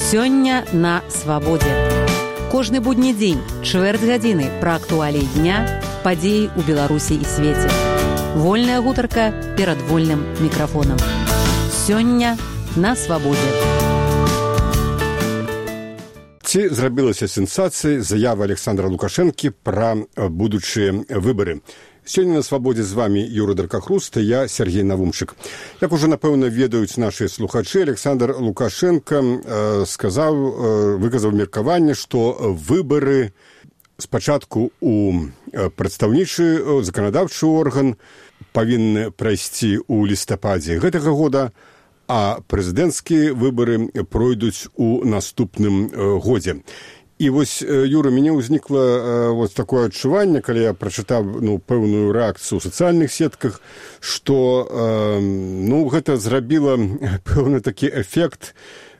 Сёння на свабодзе. Кожны будні дзень, чвэрць гадзіны пра актуаліі дня, падзеі ў Беларусі і свеце. Вольная гутарка перад вольным мікрафонам. Сёння на свабодзе. Ці зрабілася сенсацыяй заява Александра Лукашэнкі пра будучыя выбары. Сёння на свабодзе з вами Юра Даркахруст і я, Сергей Навумчык. Як ужо, напэўна, ведаюць нашы слухачы, Александр Лукашенко выказаў меркаванне, што выбары спачатку у прадстаўнічы заканадаўчы орган павінны прайсці ў лістападзе гэтага года, а прэзідэнцкія выбары пройдуць у наступным годзе. І вось, Юра, мяне ўзнікла такое адчуванне, калі я прачытаў пэўную рэакцыю ў сацыяльных сетках, што гэта зрабіла пэўны такі эфект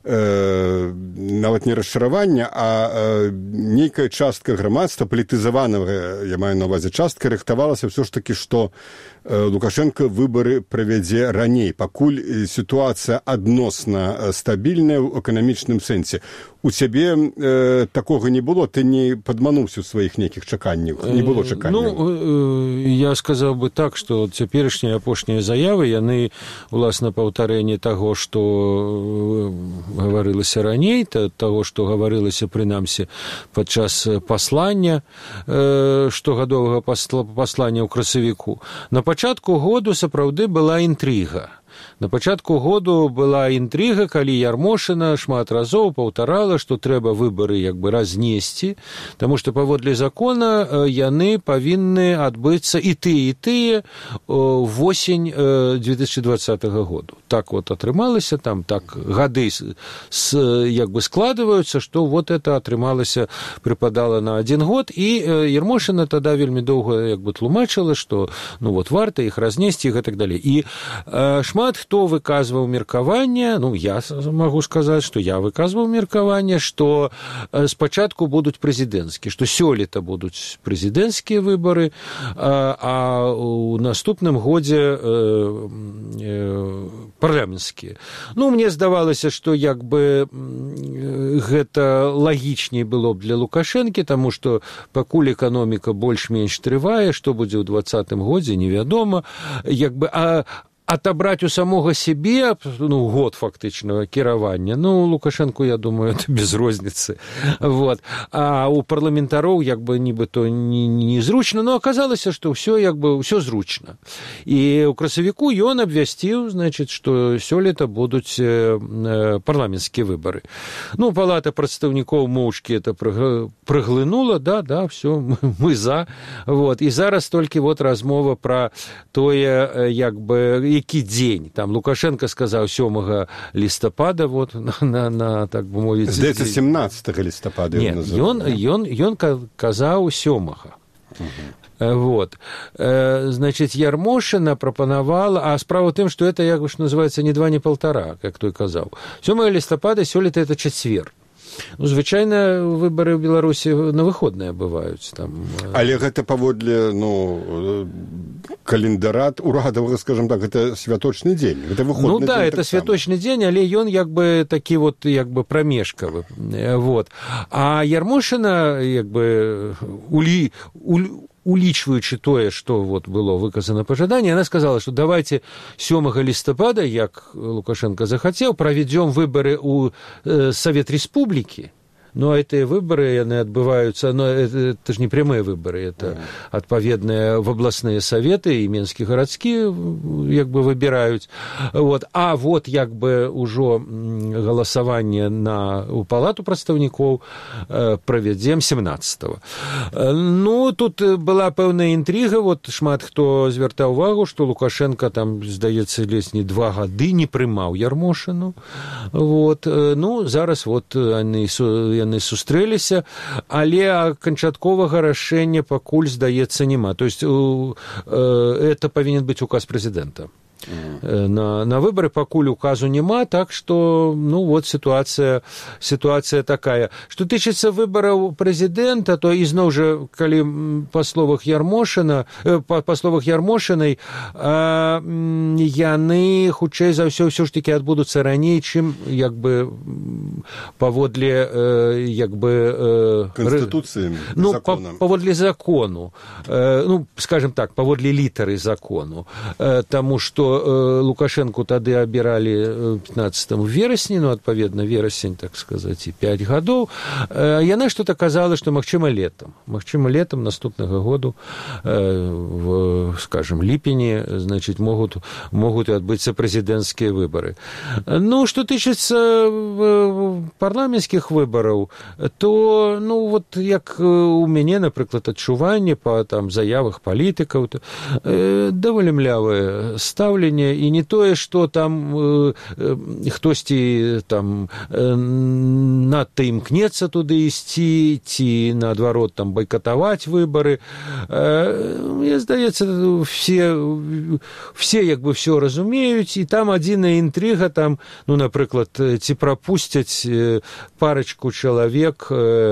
нават не расчаравання, а нейкая частка грамадства, палітызаванага, я маю на ўвазе частка, рыхтавалася ўсё ж такі, што Лукашенко выбары правядзе раней, пакуль сітуацыя адносна стабільная ў эканамічным сэнсе. У цябе такога не было, ты не падмануўся ў сваіх нейкіх чаканнях, не было чаканняў? Я сказаў бы так, што цяперашнія апошнія заявы, яны, уласна, паўтарэнне таго, што гаварылася раней, таго, што гаварылася, прынамсі, падчас паслання, штогадовага паслання ў красавіку. На пачатку году сапраўды была інтрыга. На пачатку году была інтрыга, калі Ярмошына шмат разоў паўтарала, што трэба выбары разнесці, таму што паводле закона яны павінны адбыцца і тыя восень 2020 году. Так атрымалася, там так гады складываюцца, што это атрымалася, прыпадала на один год, і Ярмошына тада вельмі доўга тлумачыла, што варта іх разнесці і так далей. І шмат хто выказваў меркаванне, я магу сказаць, што я выказваў меркаванне, што спачатку будуць прэзідэнцкія, што сёлета будуць прэзідэнцкія выбары, а ў наступным годзе парламенцкія. Мне здавалася, што гэта лагічней было б для Лукашэнкі, таму што пакуль эканоміка больш-менш трывае, што будзе ў 2020 годзе, невядома, отобрать у самого себе, год фактычнага кіравання, Лукашенко, я думаю, это без розніцы. А у парламентароў, нібыто незручна, но аказалася, што ўсё зручна. І ў красавіку ён абвясціў, што сёлета будуць парламенцкія выбары. Палата прадстаўнікоў моўчкі это праглынула, да, все, мы за. І зараз толькі размова пра тое, які дзень. Там Лукашенко сказаў 7 лістапада, на так бы мовіць... Здаецца, 17 лістапада. Нет, ён казаў 7. Ярмошына прапанавала, а справа ў тым, што это, называецца, не 2, не 1,5, як той казаў. 7 лістапада сёлета это чацвер. Звычайна выбары ў Беларусі на выходныя бываюць. Але гэта паводле календара урадавага, скажем так, гэта святочны дзень. Гэта выходны дзень. Это святочны дзень, але ён такі прамежкавы. А Ярмошына улічваючы тое, што было выказана пажаданне, яна сказала, што давайте 7 лістапада, як Лукашенко захацеў, правядзём выбары ў Савет Рэспублікі. Гэтыя выбары, яны адбываюцца, это ж не прямыя выбары, это адпаведныя в абласныя саветы і менскі гарадскі выбіраюць. А ўжо галасаванне у палату прадстаўнікоў правядзем 17-го. Тут была пэўная інтрыга, шмат хто звяртаў увагу, што Лукашенко там, здаецца, ледзь не 2 гады не прымаў Ярмошыну. Зараз яны сустрэліся, але канчатковага рашэння пакуль, здаецца, няма. То есть это павінен быць указ прэзідэнта. на выборы, пакуль указу няма, так что, ну, вот ситуация такая. Что тычыцца выбораў прэзідэнта, то ізноў жа, калі па словах Ярмошынай, яны, хутчэй за ўсё ж такі адбудуцца раней, чым, як бы, паводле, як бы... Конституцыі, законам. Паводле закону. Ну, скажем так, паводле літары закону. Таму што Лукашенку тады абіралі 15 верасні, ну, адпаведна, верасень, так сказаць, і 5 гадоў. Яна што-то казала, што магчыма летом наступнага году, скажем, ліпені, значит, могут адбыцца прэзідэнцкія выборы. Ну, што тычыцца парламенцкіх выбораў, то, ну, вот як у мяне, напрыклад, адчуванне па там заявах палітыкаў, даволі млявае стаўленне, і не тое, што там хтосьці там надта імкнецца туды ісці, ці, наадварот, там байкатаваць выборы. Мне здаецца, все як бы все разумеюць, і там адзіная інтрыга, там, ну, напрыклад, ці прапусцяць парачку чалавек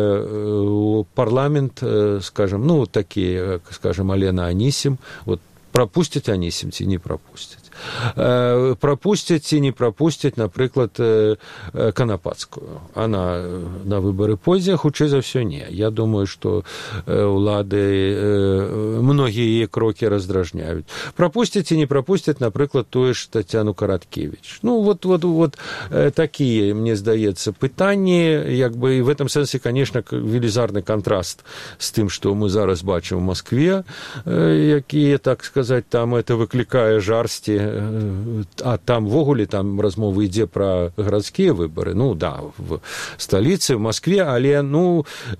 у парламент, скажем, ну, такія, скажем, Алена Анісім, вот, прапусцяць Анісім ці не прапусцяць. Прапусцяць ці не прапусцяць, напрыклад, Канапацкую. Она на выборы пойдзе, хутчэй за ўсё не. Я думаю, што улады многія яе крокі раздражняюць. Прапусцяць ці не прапусцяць, напрыклад, тое ж Тацяну Караткевіч. Ну, вот такія, мне здаецца, пытанні, як бы, і в этом сэнсе, конечно, велізарны контраст з тым, што мы зараз бачым у Москве, якія, так сказаць, там это выклікае жарсці, а там ввогуле там размова ідзе пра гарадскія выборы, ну да, в сталіцы, в Москве, але ну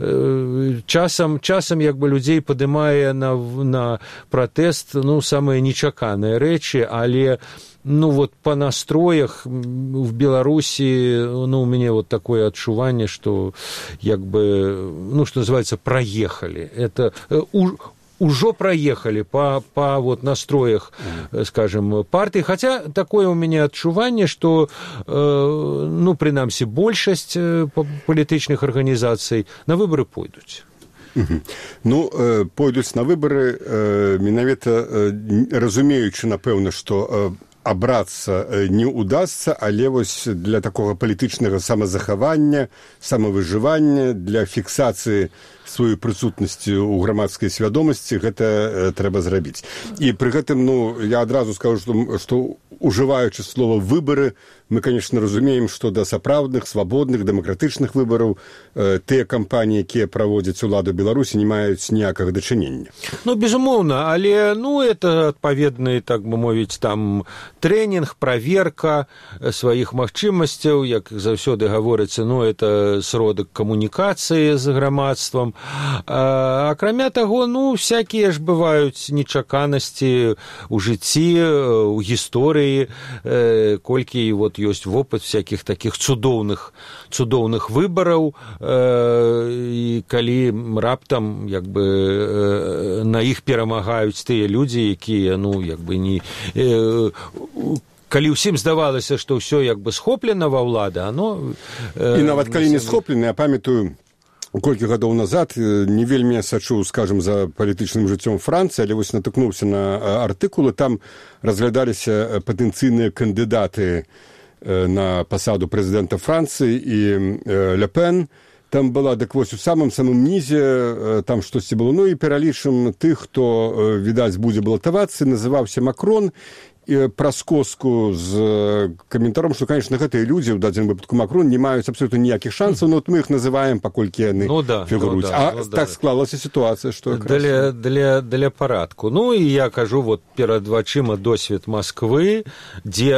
часам як бы людзей падымае на пратэст, ну, самыя нечаканыя рэчы, але ну вот по настроях в Беларуси, ну, у меня вот такое отчувание, что як бы, ну, что называется, проехали. Это уже проехали по вот настроях, скажем, партии. Хотя такое у меня адчуванне, что, ну, принамсі, большасць палітычных арганізацый на выборы пойдуць. Ну, пойдуць на выборы, менавіта разумеючы, напэўна, што абрацца не ўдасца, але вось для такога палітычнага самазахавання, самавыжывання, для фіксацыі сваёй прысутнасці ў грамадскай свядомасці гэта трэба зрабіць. І пры гэтым, ну, я адразу скажу, што ужываючы слова «выборы», мы, конечно, разумеем, што да сапраўдных, свабодных, дэмакратычных выбараў тыя кампаніі, якія праводзяць уладу Беларусі, не маюць ніякага дачынення. Ну, безумоўна, але, ну, это адпаведны, так бы мовіць, там трэнінг, праверка сваіх магчымасцяў, як заўсёды гаворыцца, ну, это сродак камунікацыі з грамадствам. Акрамя таго, ну, всякія ж бываюць нечаканасці ў жыцці, у гісторыі, колькі вот ёсць вопыт всякіх таких цудоўных выбараў, і калі раптам, як бы, на іх перамагаюць тыя людзі, якія, ну, як бы не... Калі ўсім здавалася, што ўсё як бы схоплена ва ўлады, оно... І нават калі не схоплена, я памятаю, колькі гадоў назад не вельмі сачу, скажем, за палітычным жыццём Францыі, але вось натыкнуўся на артыкулы, там разглядаліся патэнцыйныя кандыдаты на пасаду прэзідэнта Францыі і Ле Пен. Там была, дык вось у самым нізе, там штосьці было, ну і пералічым тых, хто, відаць, будзе балатавацца, называўся Макрон, праз коску з каментаром, што, конечно, гэтыя людзі, ў дадзеным выпадку Макрон, не маюць абсолютно ніякіх шансаў, но мы іх называем, паколькі яны фігуруюць. Так склалася сітуацыя, што якраз... Для парадку. Ну, і я кажу, вот перад вачыма досвед Москвы, дзе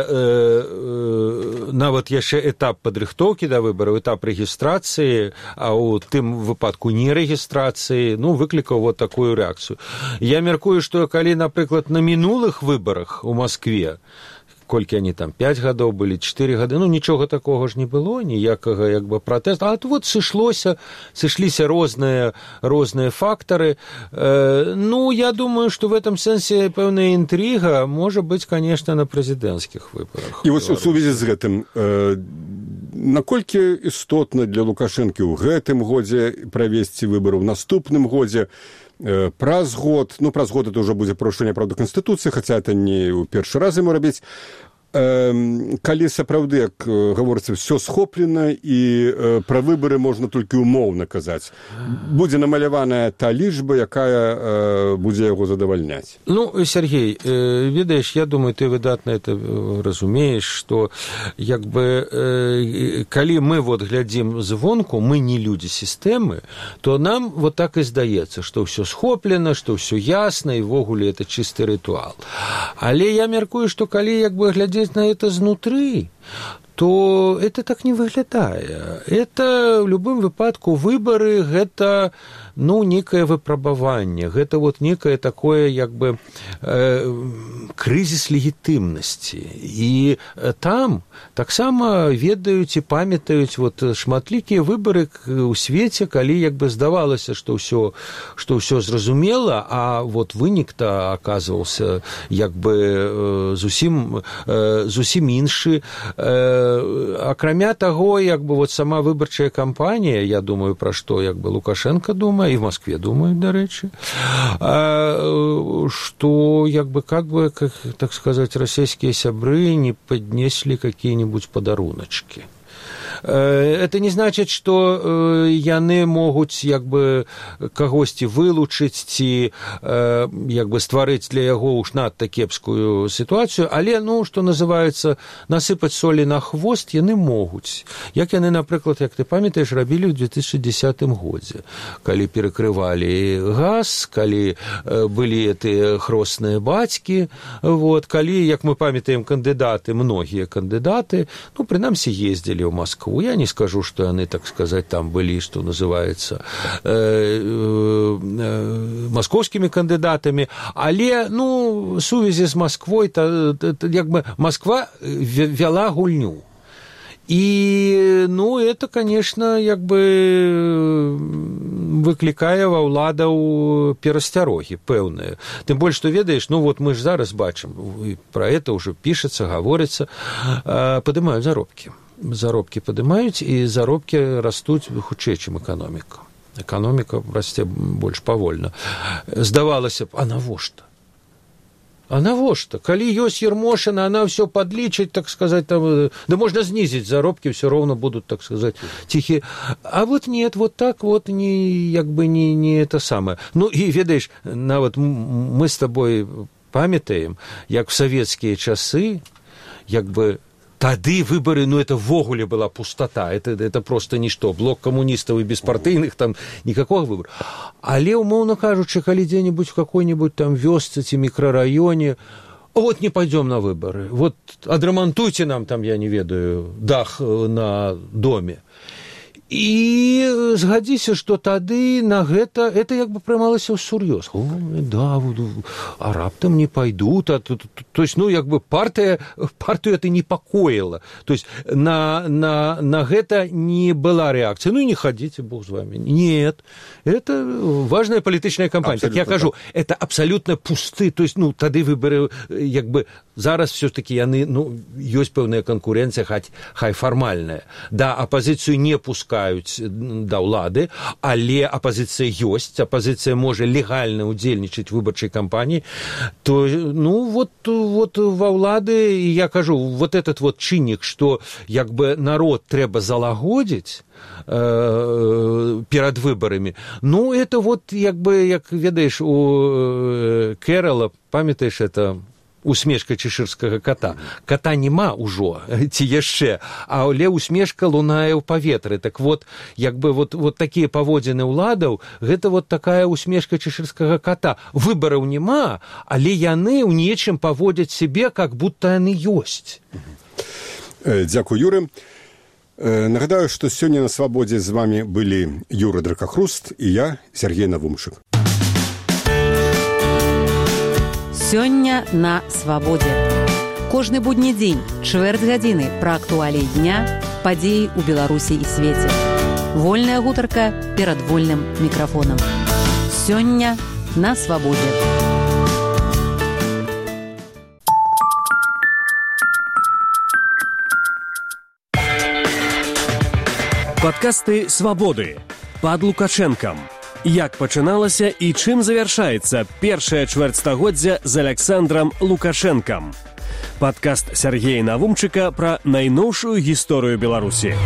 нават яшчэ этап падрыхтоўкі да выбараў, этап рэгістрацыі, а ў тым выпадку не рэгістрацыі, ну, выклікаў вот такую рэакцыю. Я мяркую, што калі, напрыклад, на мінулых выбарах у Москве колькі они там 5 гадоў былі, 4 гады, ну нічога такога ж не было, ніякага як бы пратэста, а вот сышліся розныя фактары. Ну, я думаю, что в этом сэнсе пэўная інтрыга можа быць, конечно, на прэзідэнцкіх выбарах. І вось у сувязі з гэтым, наколькі істотна для Лукашэнкі ў гэтым годзе правесці выбары, ў наступным годзе, праз год это ўжо будзе парушэнне, правда, Канстытуцыі, хаця это не ў першы раз ему рабіць. Калі сапраўды, як гаворыцца, все схоплена і пра выбары можна толькі умоўна казаць, будзе намаляваная та лічба, якая будзе яго задавальняць. Ну, Сергей, ведаеш, я думаю, ты выдатна это разумееш, што як бы калі мы вот глядзім звонку, мы не людзі сістэмы, то нам вот так і здаецца, што ўсё схоплена, што ўсё ясна і ввогуле это чысты рытуал. Але я мяркую, што калі як бы глядзець на это знутры, то это так не выглядае. Это в любым выпадку выборы, гэта некае выпрабаванне, гэта вот некае такое як бы крызіс легітымнасці. І там таксама ведаюць і памятаюць вот шматлікія выборы ў свеце, калі як бы здавалася, што ўсё зразумела, а вот вынік-то аказваўся як бы зусім іншы. Акрамя таго, як бы вот сама выбарчая кампанія, я думаю, пра што як бы Лукашенко думае, і в Москве думают, дарэчы, что, так сказать, российские сябры не поднесли какие-нибудь подаруночки. Это не значит, что яны могуць як бы кагосьці вылучыць ці як бы стварыць для яго уж надта кепскую сітуацыю, але, што называецца, насыпаць солі на хвост яны могуць. Як яны, напрыклад, як ты памятаеш, рабілі ў 2010 годзе, калі перакрывалі газ, калі былі тыя хросныя бацькі, вот, калі, як мы памятаем, многія кандыдаты, прынамсі, ездзілі ў Москву. Я не скажу, что они, так сказать, там были, что называется, московскими кандидатами, але, сувязі з Москвой, як бы Москва вела гульню. И, это, конечно, як бы выкликае ва ўладаў перасцярогі пэўныя. Тым больш, што ведаеш, вот мы ж зараз бачым, про это уже пишется, говорится, падымаюць заробкі падымаюць, і заробкі растуць хутчэй, чым эканоміка. Эканоміка расце больш павольна. Здавалася б, а навошта? Калі ёсць Ермошина, она все подлічыць, так сказать, там, да можно снизить заробки, все равно будут, так сказать, тихие. А вот нет, вот так вот як бы не это самое. И ведаеш, нават мы с тобой памятаем, як в советские часы, як бы тады выборы, это ввогуле была пустота, это просто ничто, блок коммунистов и беспартийных, там никакого выбора. Але, умоўно кажучы, калі дзе-нибудь в какой-нибудь там вёсцы ці микрорайоне, вот не пойдем на выборы, вот адрамантуйте нам там, я не ведаю, дах на доме. І згадзіся, што тады на гэта як бы прымалася ўсур'ёз. А раптам не пайдут. То есть, як бы партию это непокоило. То есть, на гэта не была реакция. Не ходите, Бог с вами. Нет. Это важная политическая кампания. Так я кажу, это абсолютно пусты. То есть, тады выборы, як бы, зараз все-таки яны, ёсць пэўная конкуренция, хай фармальная. Да, оппозицию не пускают да ўлады, але апозіцыя ёсць, апозіцыя можа легальна ўдзельнічаць в выбарчай кампаніі, то, вот ва ўлады, я кажу, вот этот вот чыннік, што, як бы, народ трэба залагодзіць перад выбарамі, это вот, як бы, як ведаеш, у Кэрола, памятаеш, это усмешка чешырскага кота. Кота нема ўжо, ці яшчэ, але усмешка лунае ў паветры. Так вот, як бы вот такія паводзіны ўладаў, гэта вот такая усмешка чешырскага кота. Выбараў нема, але яны ў нечым паводзяць сябе, как будто яны ёсць. Дзякуй, Юры. Нагадаю, што сёння на свабодзе з вами былі Юра Дракахруст і я, Сергей Навумчык. Сёння на свабодзе. Кожны будні дзень, чвэрць гадзіны пра актуаліі дня, падзеі ў Беларусі і свеце. Вольная гутарка перад вольным мікрафонам. Сёння на свабодзе. Падкасты «Свабоды» пад Лукашэнкам. Як пачыналася і чым завяршаецца першае чвэрцьстагоддзя з Аляксандрам Лукашэнкам. Падкаст Сергея Навумчыка пра найноўшую гісторыю Беларусі.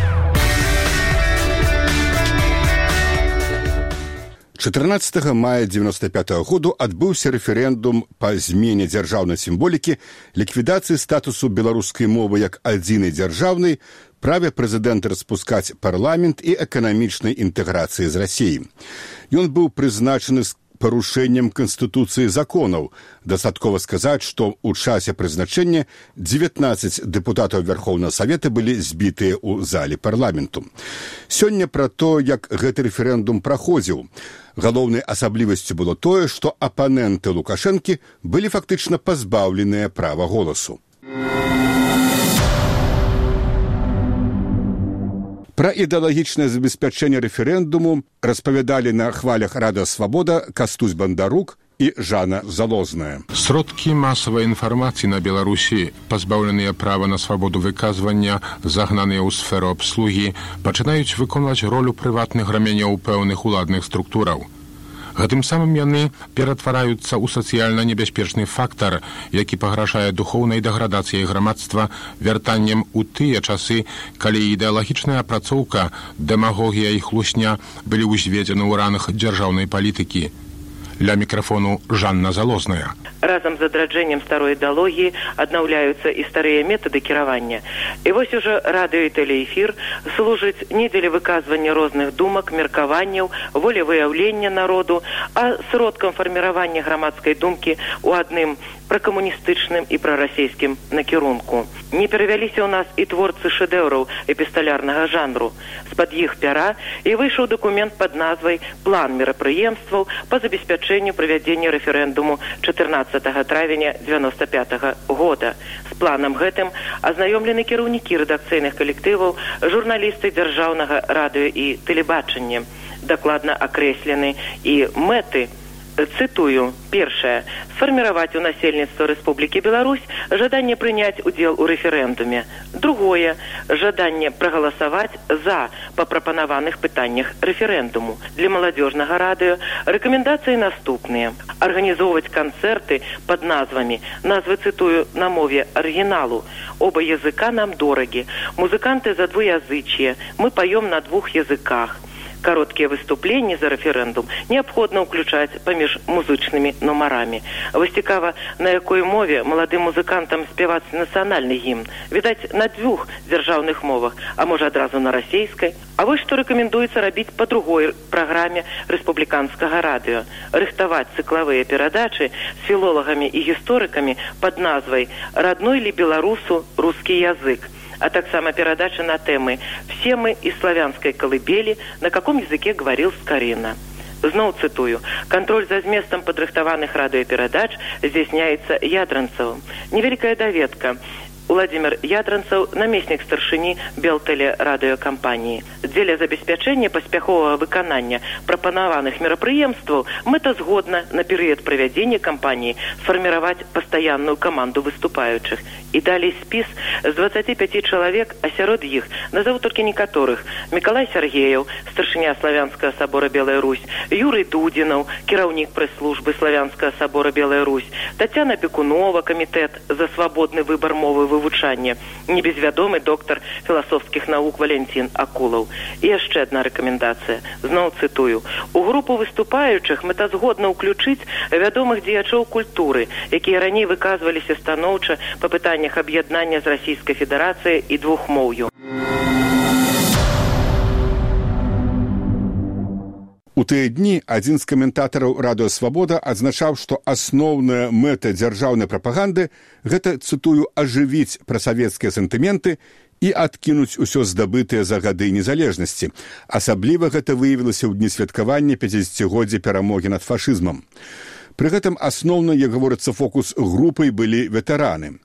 14 мая 1995 году адбыўся рэферэндум па змене дзяржаўнай сімволікі, ліквідацыі статусу беларускай мовы як адзінай дзяржаўнай, праве прэзідэнта распускаць парламент і эканамічнай інтэграцыі з Расіяй. Ён быў прызначаны з парушэннем Канстытуцыі законаў. Дастаткова сказаць, што ў часе прызначэння 19 дэпутатаў Верхоўнага Савета былі збітыя ў зале парламенту. Сёння пра то, як гэты рэферэндум праходзіў. Галоўнай асаблівасцю было тое, што апаненты Лукашэнкі былі фактычна пазбаўленыя права голасу. Пра ідэалагічнае забеспячэнне рэферэндуму распавядалі на хвалях Радыё Свабода Кастусь Бандарук і Жанна Залозная. Сродкі масавай інфармацыі на Беларусі, пазбаўленыя права на свабоду выказвання, загнаныя ў сферу абслугі, пачынаюць выконваць ролю прыватных раменяў пэўных уладных структураў. Гэтым самым яны ператвараюцца ў сацыяльна небяспечны фактар, які пагражае духоўнай дэградацыяй грамадства вяртаннем у тыя часы, калі ідэалагічная апрацоўка, дэмагогія і хлусня былі ўзведзены ў ранах дзяржаўнай палітыкі. Ля мікрафону Жанна Залозная. Разам з адраджэннем старой ідэалогіі аднаўляюцца і старыя метады кіравання. І вось ужо радыё і тэлеэфір служыць не дзеля выказвання розных думак, меркаванняў, волевыяўлення народу, а сродкам фарміравання грамадскай думкі ў адным пракамуністычным і прарасійскім накірунку. Не перавяліся ў нас і творцы шэдэўраў эпісталярнага жанру. З-пад іх пяра і выйшаў дакумент пад назвай «План мерапрыемстваў па забеспячэнню правядзення рэферэндуму 14 травеня 1995 года. З планам гэтым азнаёмлены кіраўнікі рэдакцыйных калектываў, журналісты дзяржаўнага радыё і тэлебачання. Дакладна акрэслены і мэты. Цитую. Першае. Сфарміраваць у насельніцтва Рэспублікі Беларусь жаданне прыняць удзел у рэферэндуме. Другое. Жаданне прагаласаваць за па прапанаваных пытаннях рэферэндуму. Для маладзёжнага радыё рэкамендацыі наступныя. Арганізоўваць канцэрты пад назвамі. Назвы цитую на мове арыгіналу. Оба языка нам дорагі. Музыканты за двуязычие. Мы поем на двух языках. Кароткія выступленні за рэферэндум неабходна ўключаць паміж музычнымі нумарамі. Вось цікава, на якой мове маладым музыкантам спяваць нацыянальны гімн. Відаць, на двух дзяржаўных мовах, а можа адразу на расейскай. А вось што рэкамендуецца рабіць па другой праграме рэспубліканскага радыё. Рыхтаваць цыклавыя перадачы з філолагамі і гісторыкамі пад назвай «Родной ли беларусу русский язык», а таксама перадача на тэмы «Все мы из славянской колыбели, на каком языке говорил Скорина». Зноў цитую. Контроль за зместом падрыхтаваных радыёперадач здзяйсняецца Ядранцевым. Невялікая даведка. Владимир Ядранцев, намеснік старшыні Белтэлерадыёкампаніі. Дзеля забеспячэння паспяховага выканання прапанаваных мерапрыемстваў мэтазгодна на перыяд правядзення кампаніі сфарміраваць пастаянную каманду выступаючых. І далей спіс з 25 чалавек, а сярод іх назову толькі некаторых: Мікалай Сергеев, старшыня Славянскага сабора Белая Русь, Юрый Дудзінаў, кіраўнік прэс-службы Славянскага сабора Белая Русь, Тацяна Пекунова, камітэт за свабодны выбар мовы вывучання, небезвядомы доктар філасофскіх навук Валентин Акулаў. І яшчэ адна рэкамендацыя. Зноў цитую. У групу выступаючых мэтазгодна ўключыць вядомых дзеячоў культуры, якія раней выказваліся станоўча па пытаннях аб'яднання з Расійскай Федэрацыяй і двухмоўю. У тыя дні адзін з каментатараў Радыё Свабода адзначаў, што асноўная мэта дзяржаўнай прапаганды – гэта, цытую, ажывіць прасавецкія сентыменты і адкінуць усё здабытыя за гады незалежнасці. Асабліва гэта выявілася ў дні святкавання 50-годдзя перамогі над фашызмам. Пры гэтым асноўна, як гаворыцца, фокус групай былі ветэраны.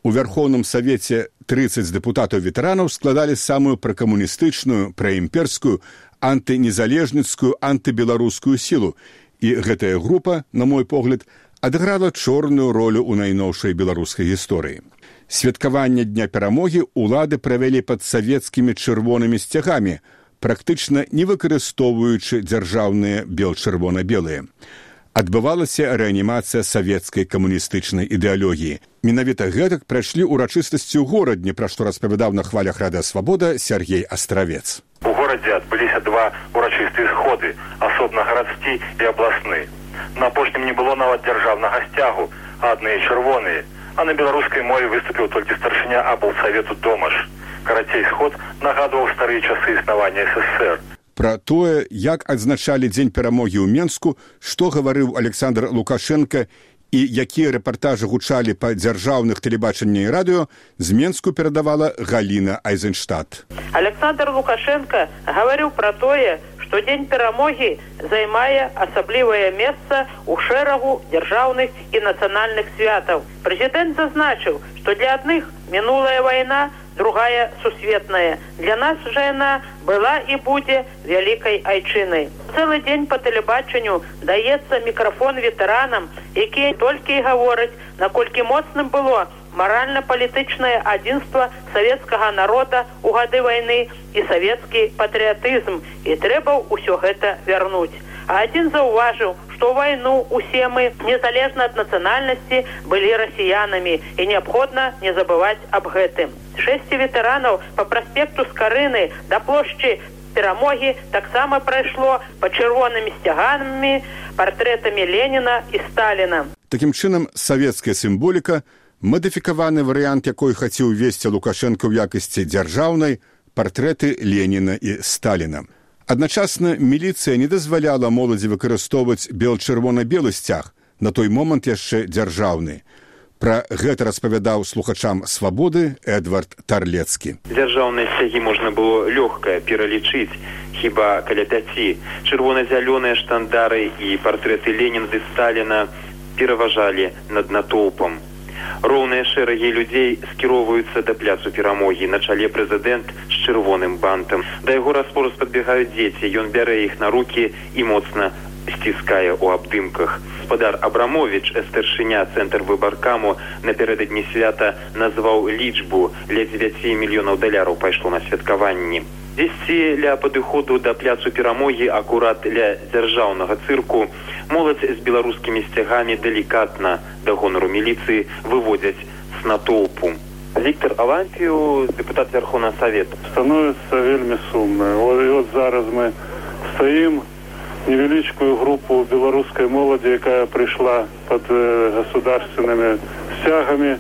У Вярхоўным Савеце 30 дэпутатаў-ветэранаў складалі самую пракамуністычную, праімперскую, антынезалежніцкую, антыбеларускую сілу. І гэтая група, на мой погляд, адыграла чорную ролю ў найноўшай беларускай гісторыі. Святкаванне Дня перамогі ўлады правялі пад савецкімі чырвонымі сцягамі, практычна не выкарыстоўваючы дзяржаўныя бел-чырвона-белыя. Адбывалася рэанімацыя савецкай камуністычнай ідэалогіі. Менавіта гэтак прайшлі ўрачыстасці ў горадні, пра што распавядаў на хвалях Радыё Свабода Сергей Астравец. У горадзе адбыліся два урачыстыя сходы, асобна гарадскі і абласны. На апошнім не было нават дзяржаўнага сцягу, а адныя чырвоныя. А на беларускай мове выступіў толькі старшыня аблсавету Домаш. Карацей, сход нагадваў старыя часы існавання СССР. Пра тое, як адзначалі Дзень перамогі ў Менску, што гаварыў Александр Лукашенко і якія рэпартажы гучалі па дзяржаўных тэлебачанні і радыё, з Менску перадавала Галіна Айзенштадт. Александр Лукашенко гаварыў пра тое, што Дзень перамогі займае асаблівае месца ў шэрагу дзяржаўных і нацыянальных святаў. Прэзідэнт зазначыў, што для адных мінулая вайна, другая сусветная. Для нас жа яна была і будзе вялікай айчынай. Цэлы дзень па тэлебачанню даецца мікрафон ветэранам, якія толькі і гавораць, наколькі моцным было маральна-палітычнае адзінства савецкага народа ў гады вайны і савецкі патрыятызм. І трэба ўсё гэта вярнуць. А адзін заўважыў, што ў вайну усе мы, незалежна ад нацыянальнасці, былі расіянамі, і неабходна не забываць аб гэтым. 6 ветэранаў па праспекту Скарыны да плошчы Перамогі таксама прайшло па чырвонымі сцягамі, партрэтамі Леніна і Сталіна. Такім чынам, савецкая сімволіка, мадыфікаваны варыянт, якой хацеў весці Лукашенко ў якасці дзяржаўнай, партрэты Леніна і Сталіна. Адначасна міліцыя не дазваляла моладзі выкарыстоўваць бел-чырвона-белы сцяг, на той момант яшчэ дзяржаўны. Пра гэта распавядаў слухачам «Свабоды» Эдвард Тарлецкі. Дзяржаўныя сцягі можна было лёгка пералічыць, хіба каля 5. Чырвона-зялёныя штандары і партрэты Леніна і Сталіна пераважалі над натоўпам. Роўныя шэрагі людзей скіроўваюцца да пляцу Перамогі, на чале прэзідэнт з чырвоным бантам. Да яго распораз падбегаюць дзеці, ён бярэ іх на рукі і моцна сціскае ў абдымках. Гаспадар Абрамовіч, старшыня цэнтр выбаркаму, напярэдадні свята назваў лічбу, ля 9 мільёнаў даляраў пайшло на святкаванні. Дзесьці ля падыходу да пляцу Перамогі, акурат ля дзяржаўнага цырку, моладзь з беларускімі сцягамі далікатна да гонару міліцыі выводзяць з натоўпу. Віктор Алампію, дэпутат Верховного Совета. Становіцца вельмі сумна. От зараз мы стаім невеличкую группу белорусской молоди, якая пришла под государственными стягами,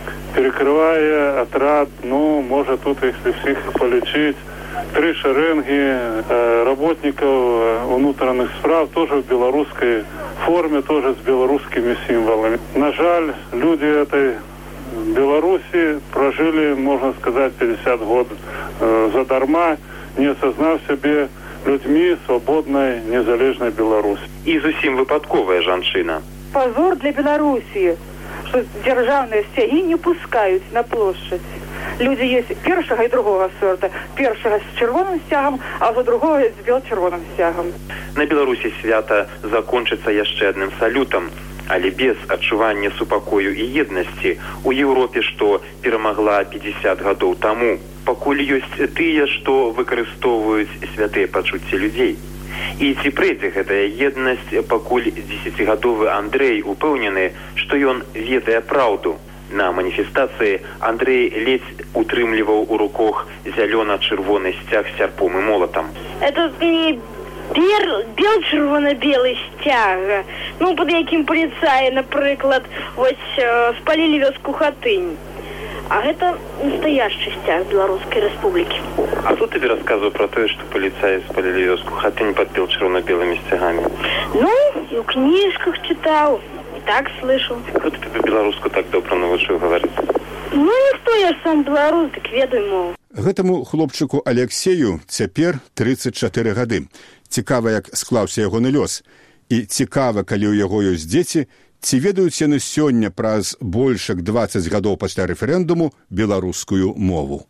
перекрывая отряд, может тут, если всех полечить, 3 шеренги работников внутренних справ, тоже в белорусской форме, тоже с белорусскими символами. На жаль, люди этой Беларуси прожили, можно сказать, 50 год задарма, не осознав себе людьми свободной, незалежной Беларуси. И зусім выпадковая жанчына. Позор для Беларуси, что державные стяги не пускают на площадь. Люди есть першага и другого сорта. Першага с червоным стягом, а у другого с бел-червоным стягом. На Беларуси свята закончится яшчэ адным салютам, але без адчування супакою і еднасці у Европе, што перамагла 50 гадоў таму. Пакуль ёсць тыя, што выкарыстоўваюць святыя пачуцці людзей. І ці прыйдзе гэтая еднасць, пакуль 10-гадовы Андрэй упэўнены, што ён ведае праўду. На маніфестацыі Андрэй ледзь утрымліваў у руках зялёна-чырвоны сцяг з сярпом і молатам. Это не бел-чырвона-белы сцяг. Пад якім паліцаі, напрыклад, спалілі вёску Хатынь. А гэта настоящий стяг Белорусской Республики. А тут тебе рассказываю про то, что полицаи спалили вёску Хатынь под черно-белыми стягами. И в книжках читал, и так слышал. Кто тебе белоруску так добро научил говорить? Ніхто, я ж сам белорус, так ведаю мову. Гэтаму хлопчыку Алексею цяпер 34 гады. Цікава, як склаўся ягоны лёс. І цікава, калі ў яго ёсць дзеці, Ці ведаюць яны сёння праз больш як 20 гадоў пасля рэферэндуму беларускую мову?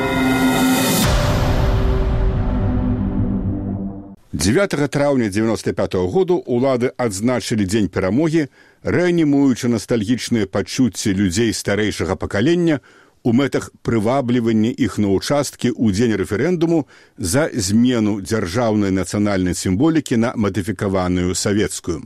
9 траўня 1995 году улады адзначылі дзень перамогі, рэанімуючы настальгічныя пачуцці людзей старэйшага пакалення у мэтах прываблівання іх на ўчасткі ў дзень рэферэндуму за змену дзяржаўнай нацыянальнай сімволікі на мадыфікаваную савецкую.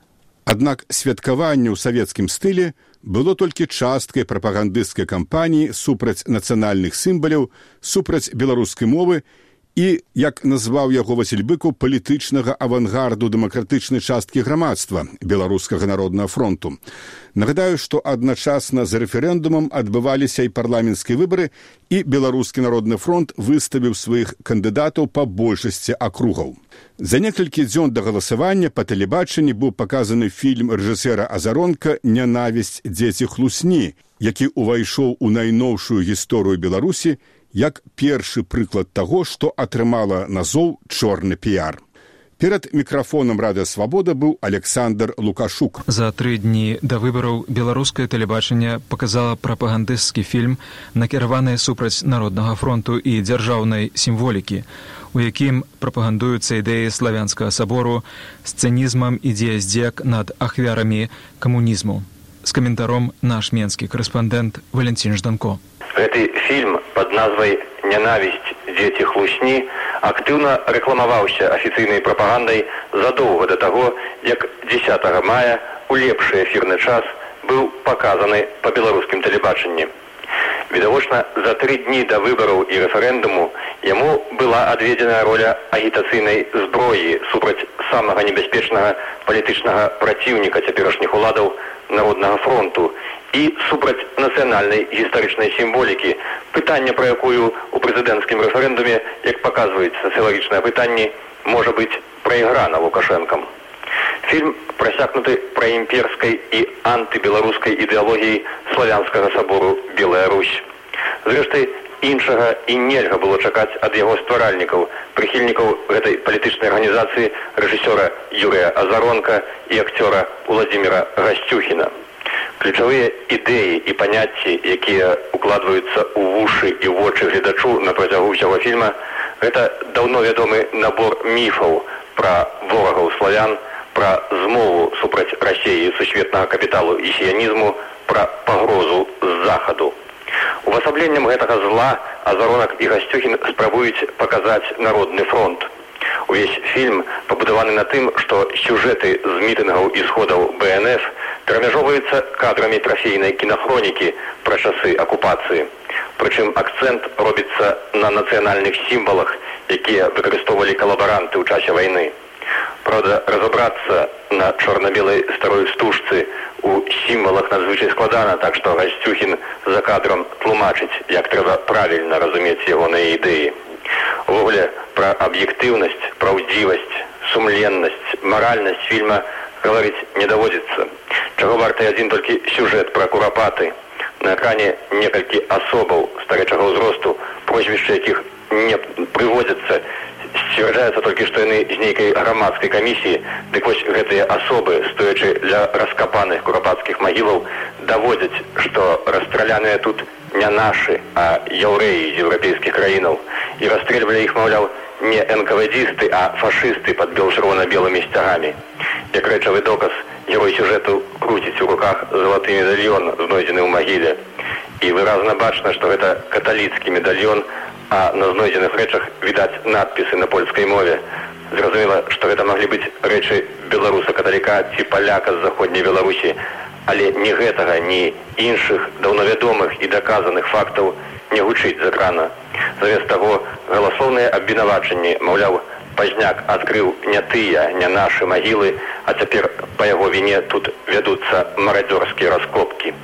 Аднак святкаванне ў савецкім стылі было толькі часткай прапагандысцкай кампаніі супраць нацыянальных сімваляў, супраць беларускай мовы і, як назваў яго Васіль Быкаў, палітычнага авангарду дэмакратычнай часткі грамадства Беларускага народнага фронту. Нагадаю, што адначасна з рэферэндумам адбываліся і парламенцкія выбары, і Беларускі народны фронт выставіў сваіх кандыдатаў па большасці акругаў. За некалькі дзён да галасавання па тэлебачанні быў паказаны фільм рэжысэра Азаронка «Нянавісць дзеці хлусні», які ўвайшоў у найноўшую гісторыю Беларусі як першы прыклад таго, што атрымала назоў чорны піяр. Перад мікрафонам Радыё Свабода быў Александр Лукашук. За 3 дні да выбараў беларускае тэлебачанне паказала прапагандысцкі фільм, накіраваны супраць Народнага фронту і дзяржаўнай сімволікі, у якім прапагандуюцца ідэі славянскага сабору з цынізмам і дзеяздзек над ахвярамі камунізму. З каментаром наш менскі корэспандэнт Валентин Жданко. Гэты фільм пад назвай «Нянавісць дзеці хлусні» актыўна рэкламаваўся афіцыйнай прапагандай задоўга да таго, як 10 мая у лепшы эфірны час быў паказаны па беларускім тэлебачанні. Відавочна, за 3 дні да выбараў і рэферэндуму яму была адведзена роля агітацыйнай зброі супраць самага небяспечнага палітычнага праціўніка цяперашніх уладаў Народнага фронту і супраць нацыянальнай гістарычнай сімволікі, пытанне, пра якую у прэзідэнцкім рэферэндуме, як паказваюць сацыялагічныя пытанні, можа быць прайграна Лукашэнкам. Фільм прасякнуты праімперскай і антыбеларускай ідэалогіяй славянскага сабору «Белая Русь». Зрэшты, іншага і нельга было чакаць ад яго стваральнікаў, прыхільнікаў гэтай палітычнай арганізацыі рэжысёра Юрыя Азаронка і акцёра Владзіміра Гасцюхіна. Ключавыя ідэі і паняцці, якія укладваюцца ў вушы і вочы гледачу на працягу ўсяго фільма, гэта даўно вядомы набор міфаў пра ворагаў славян, пра змову супраць Расіі сусветнага капіталу і сіянізму, пра пагрозу з захаду. Увасабленнем гэтага зла Азаронак і Гасцюхін спрабуюць паказаць Народны фронт. Увесь фільм пабудаваны на тым, што сюжэты з мітынгаў і сходаў БНФ перамяжоўваюцца кадрамі трафейнай кінахронікі пра часы акупацыі. Прычым акцэнт робіцца на нацыянальных сімвалах, якія выкарыстоўвалі калабаранты ў часе вайны. Правда, разабрацца на чорна-белай старой стужцы у сімвалах надзвычай складана, так што Гасцюхін за кадрам тлумачыць, як трэба правільна разумець ягоныя ідэі. Увогуле, пра аб'ектыўнасць, праўдзівасць, сумленнасць, маральнасць фільма гаварыць не даводзіцца. Чаго варты адзін толькі сюжэт пра курапаты. На экране некалькі асобаў старэчага ўзросту, прозвішчы якіх не прыводзяцца. Сцвярджаецца толькі, што яны з нейкай грамадскай камісіі, дык вось гэтыя асобы, стоячы ля раскапаных курапацкіх магілаў, даводзяць, што расстраляныя тут не нашы, а яўрэі з еўрапейскіх краінаў. І расстрэльвалі іх, маўляў, не НКВДисты, а фашысты пад чырвона-белымі сцягамі. Як рэчавы доказ, герой сюжэту круціць у руках залаты медальён, знойдзены ў магіле. І выразна бачна, што гэта каталіцкі медальён, а на знойдзеных рэчах відаць надпісы на польскай мове. Зразумела, што гэта маглі быць рэчы беларуса-каталіка ці паляка з заходняй Беларусі, але ні гэтага, ні іншых даўновядомых і даказаных фактаў не гучыць з экрана. Замест таго, галасоўныя абвінавачанні, маўляў, Пазняк адкрыў не тыя, не нашы магілы, а цяпер па яго віне тут вядуцца марадзёрскія раскопкі.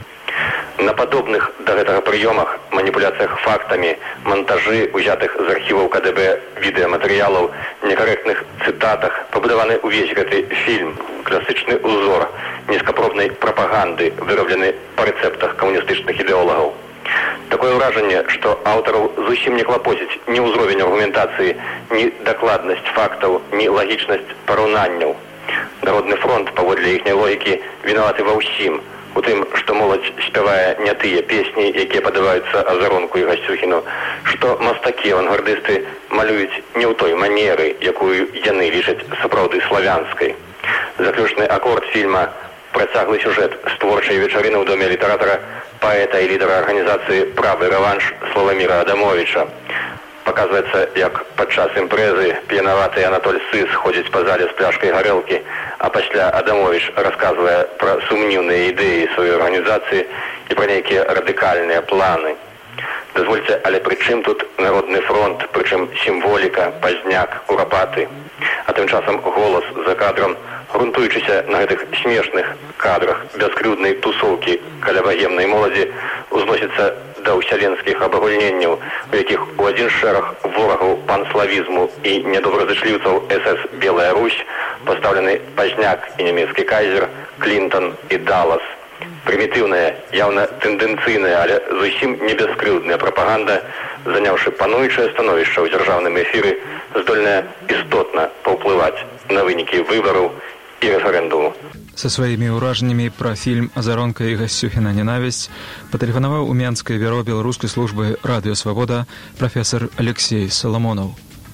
На падобных да гэтага прыёмах, маніпуляцыях фактамі, монтажы, узятых з архіваў КДБ відэаматэрыялаў, некарэктных цытатах пабудаваны ўвесь гэты фільм, класычны ўзор нізкапробнай прапаганды, выраблены па рэцэптах камуністычных ідэолагаў. Такое ўражанне, што аўтараў зусім не клапоціць ні ўзровень аргументацыі, ні дакладнасць фактаў, ні лагічнасць параўнанняў. Народны фронт, паводле іхняй логікі, вінаваты ва ўсім. У тым, што моладзь спявае не тыя песні, якія падаваюцца Азаронку і Гасцюхіну, што мастакі-авангардысты малююць не ў той манеры, якую яны лічаць сапраўды славянскай. Заключны акорд фільма працяглы сюжэт з творчай вечарыны ў доме літаратара, паэта і лідара арганізацыі «Правы рэванш» Славаміра Адамовіча. Показваецца, як падчас імпрэзы п'янаваты Анатоль Сыс ходзіць па зале з пляшкай гарэлкі, а пасля Адамовіч расказвае пра сумнівныя ідэі сваёй арганізацыі і пра нейкія радыкальныя планы. Дазвольце, але пры чым тут Народны фронт, прычым сімволіка, Пазняк, Курапаты. А тым часам голас за кадрам, грунтуючыся на гэтых смешных кадрах бяскрыўднай тусоўкі каля багемнай моладзі, узносіцца да ўсяленскіх абагульненняў, у якіх у адзін шэраг ворагаў панславізму і недобразычліўцаў СС «Белая Русь» пастаўлены Пазняк і нямецкі кайзер, Клінтон і Даллас. Прымітыўная, яўна тэндэнцыйная, але зусім не бяскрыўдная прапаганда, заняўшы пануючае становішча ў дзяржаўным эфіры, здольная істотна паўплываць на вынікі выбараў і рэферэндуму. Са сваімі ўражаннямі пра фільм «Азаронка і Гасцюхіна. Ненавісць» патэлефанаваў у Менскае бюро беларускай службы «Радыё Свабода» прафесар Алексей Саламонаў.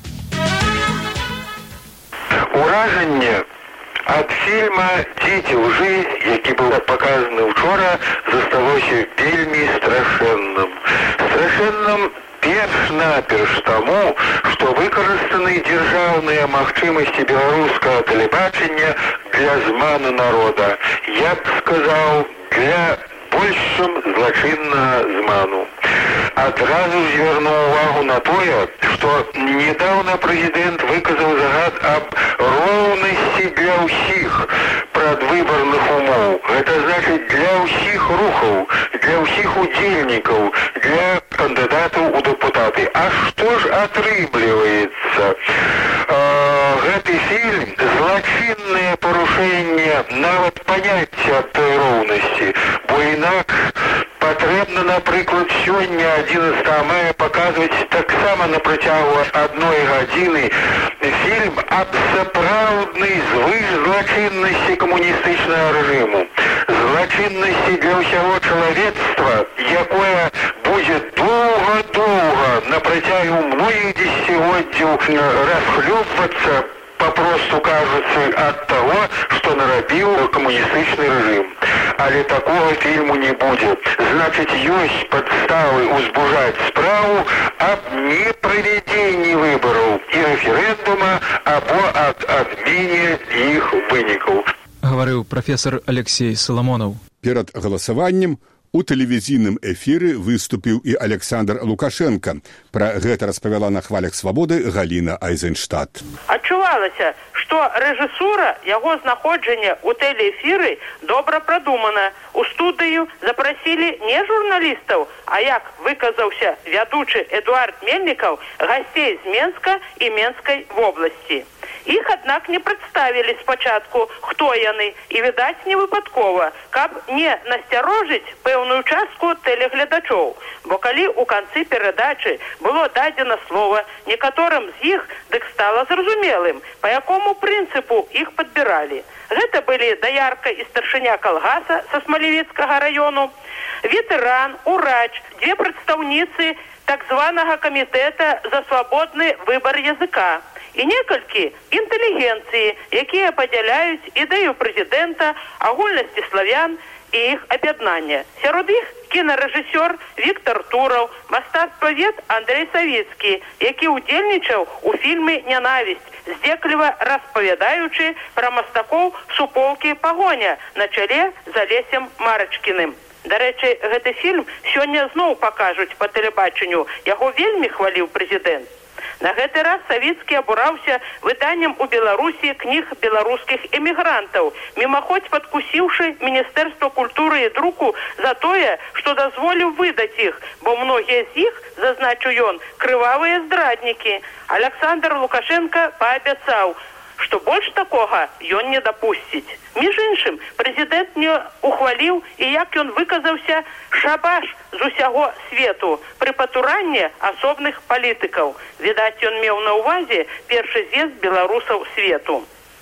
Уражанне ад фільма «Дзеці лжы», які быў паказаны ўчора, засталося вельмі страшэнным. Страшэнным перш-наперш таму, што выкарыстаны дзяржаўныя магчымасці беларускага тэлебачання для зману народа. Я б сказаў, для большым злачыннага зману. Адразу звярнуў увагу на тое, што недаўна прэзідэнт выказаў загад аб роўнасці для ўсіх прадвыбарных умоў. Гэта значыць для ўсіх рухаў, для ўсіх удзельнікаў, для кандыдатаў у дэпутаты. А што ж атрымліваецца? Гэты фільм злачыннае парушэнне нават паняцця той роўнасці, бо інакш патрэбна, напрыклад, сёння 11 мая паказваць таксама на працягу 1 гадзіны фільм аб сапраўднай звышзлачыннасці камуністычнага рэжыму, злачыннасці для ўсяго чалавецтва, якое будзе доўга-доўга на працягу многіх дзесяцігоддзяў расхлёбвацца, попросту кажучы, ад таго, што нарабіў камуністычны рэжым. Але такога фільму не будзе. Значыць, ёсць падставы узбужаць справу аб неправядзенні выбараў і рэферэндума або ад адмене іх вынікаў. Гаварыў прафесар Алексей Саламонаў. Перад галасаваннем у тэлевізійным эфіры выступіў і Александр Лукашенко. Пра гэта распавяла на хвалях свабоды Галіна Айзенштадт. Адчувалася, што рэжысура яго знаходжання ў тэлеэфіры добра прадумана. У студыю запрасілі не журналістаў, а як выказаўся вядучы Эдуард Мельнікаў, гасцей з Менска і Менскай вобласці. Іх, аднак, не прадставілі спачатку, хто яны, і, відаць, не выпадкова, каб не насцярожыць пэўную частку тэлегледачоў. Бо калі ў канцы перадачы было дадзена слова некаторым з іх, дык стала зразумелым, па якому прынцыпу іх падбіралі. Гэта былі даярка і старшыня калгаса са Смалевіцкага раёну, ветэран, урач, дзве прадстаўніцы так званага камітэта за свабодны выбар языка і некалькі інтэлігенцыі, якія падзяляюць ідэю прэзідэнта, агульнасці славян і іх аб'яднання. Сярод іх кінарэжысёр Віктор Тураў, мастацтвавед Андрэй Савіцкі, які ўдзельнічаў у фільме «Ненавісць», здзекліва распавядаючы пра мастакоў суполкі «Пагоня» на чале з Алесем Марачкіным. Дарэчы, гэты фільм сёння зноў пакажуць па тэлебачанню. Яго вельмі хваліў прэзідэнт. На гэты раз Савіцкі абураўся выданнем у Беларусі кніг беларускіх эмігрантаў, мімаходзь падкусіўшы Міністэрства культуры і друку за тое, што дазволіў выдаць іх, бо многія з іх, зазначыў ён, крывавыя здраднікі. Александр Лукашенко паабяцаў, што больш такога ён не дапусціць. Між іншым, прэзідэнт не ухваліў і, як ён выказаўся, шабаш з усяго свету пры патуранні асобных палітыкаў. Відаць, ён меў на ўвазе першы з'езд беларусаў свету.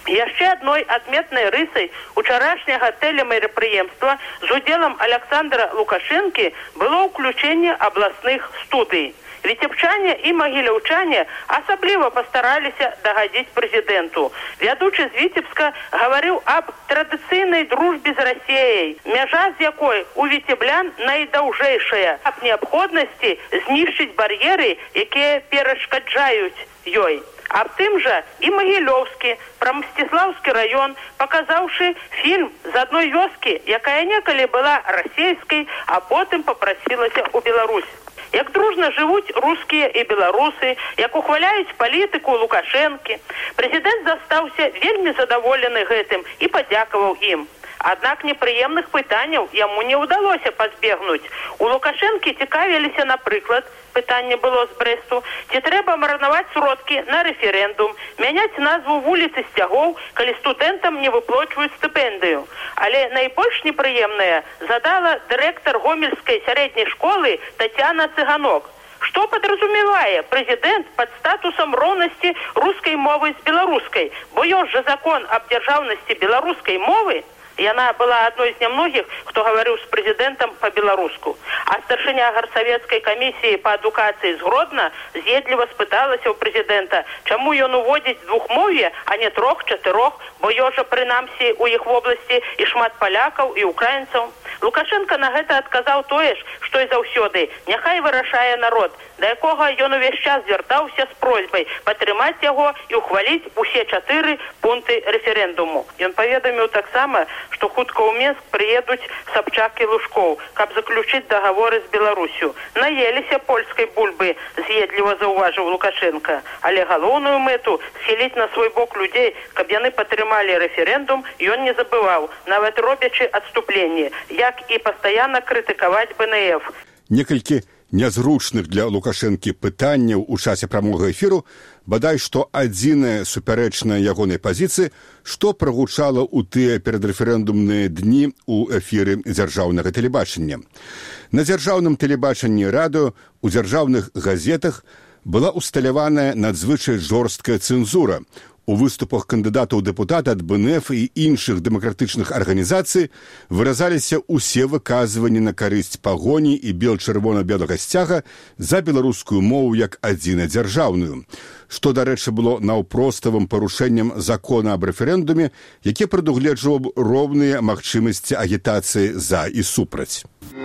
Яшчэ адной адметнай рысай учарашняга тэлемерэпрыемства з удзелам Александра Лукашэнкі было ўключэнне абласных студый. Віцебчане і магіляўчане асабліва пастараліся дагадзіць прэзідэнту. Вядучы з Віцебска гаварыў аб традыцыйнай дружбе з Расіяй, мяжа з якой у віцеблян найдаўжэйшая, аб неабходнасці знішчыць бар'еры, якія перашкаджаюць ёй. Аб тым жа і Магілёўскі, пра Мсціслаўскі раён, паказаўшы фільм з адной вёскі, якая некалі была расійскай, а потым папрасілася ў Беларусь. Як дружна жывуць рускія і беларусы, як ухваляюць палітыку Лукашэнкі. Прэзідэнт застаўся вельмі задаволены гэтым і падзякаваў ім. Аднак непрыемных пытанняў яму не ўдалося пазбегнуць. У Лукашэнкі цікавіліся, напрыклад, пытанне было з Брэсту, ці трэба марнаваць сродкі на рэферэндум, мяняць назву вуліцы Сцягоў, калі студэнтам не выплачваюць стыпендыю. Але найбольш непрыемнае задала дырэктар гомельскай сярэдняй школы Тацяна Цыганок. Што падразумевае прэзідэнт пад статусам роўнасці рускай мовы з беларускай? Бо ёсць жа закон аб дзяржаўнасці беларускай мовы. Яна была адной з нямногіх, хто гаварыў з прэзідэнтам па-беларуску. А старшыня гарсавецкай камісіі па адукацыі з Гродна з'едліва спыталася ў прэзідэнта, чаму ён уводзіць двухмоўе, а не 3-4, бо ёжа прынамсі ў іх вобласці і шмат палякаў і украінцаў. Лукашенко на гэта адказаў тое ж, што і заўсёды. Няхай вырашае народ, да якога ён увесь час звяртаўся з просьбай падтрымаць яго і ухваліць усе 4 пункты рэферэндуму. Ён паведаміў таксама, што хутка ў Мінск прыедуць Сабчак і Лужкоў, каб заключыць дагаворы з Беларусю. Наеліся польскай бульбы, з'едліва заўважыў Лукашенко. Але галоўную мэту схіліць на свой бок людзей, каб яны падтрымалі рэферэндум, ён не забываў, нават робячы адступленне, як і пастаянна крытыкаваць БНФ. Некалькі нязручных для Лукашэнкі пытанняў у часе прамога эфіру, бадай што адзіная супярэчная ягонай пазіцыі, што прагучала ў тыя перадрэферэндумныя дні ў эфіры дзяржаўнага тэлебачання. На дзяржаўным тэлебачанні радыё у дзяржаўных газетах была усталяваная надзвычай жорсткая цэнзура. У выступах кандыдатаў дэпутата ад БНФ і іншых дэмакратычных арганізацый выразаліся ўсе выказванні на карысць пагоні і бел-чырвона-белага сцяга за беларускую мову як адзінадзяржаўную, што, дарэчы, было наўпроставым парушэннем закона аб рэферэндуме, які прадугледжваў роўныя магчымасці агітацыі за і супраць.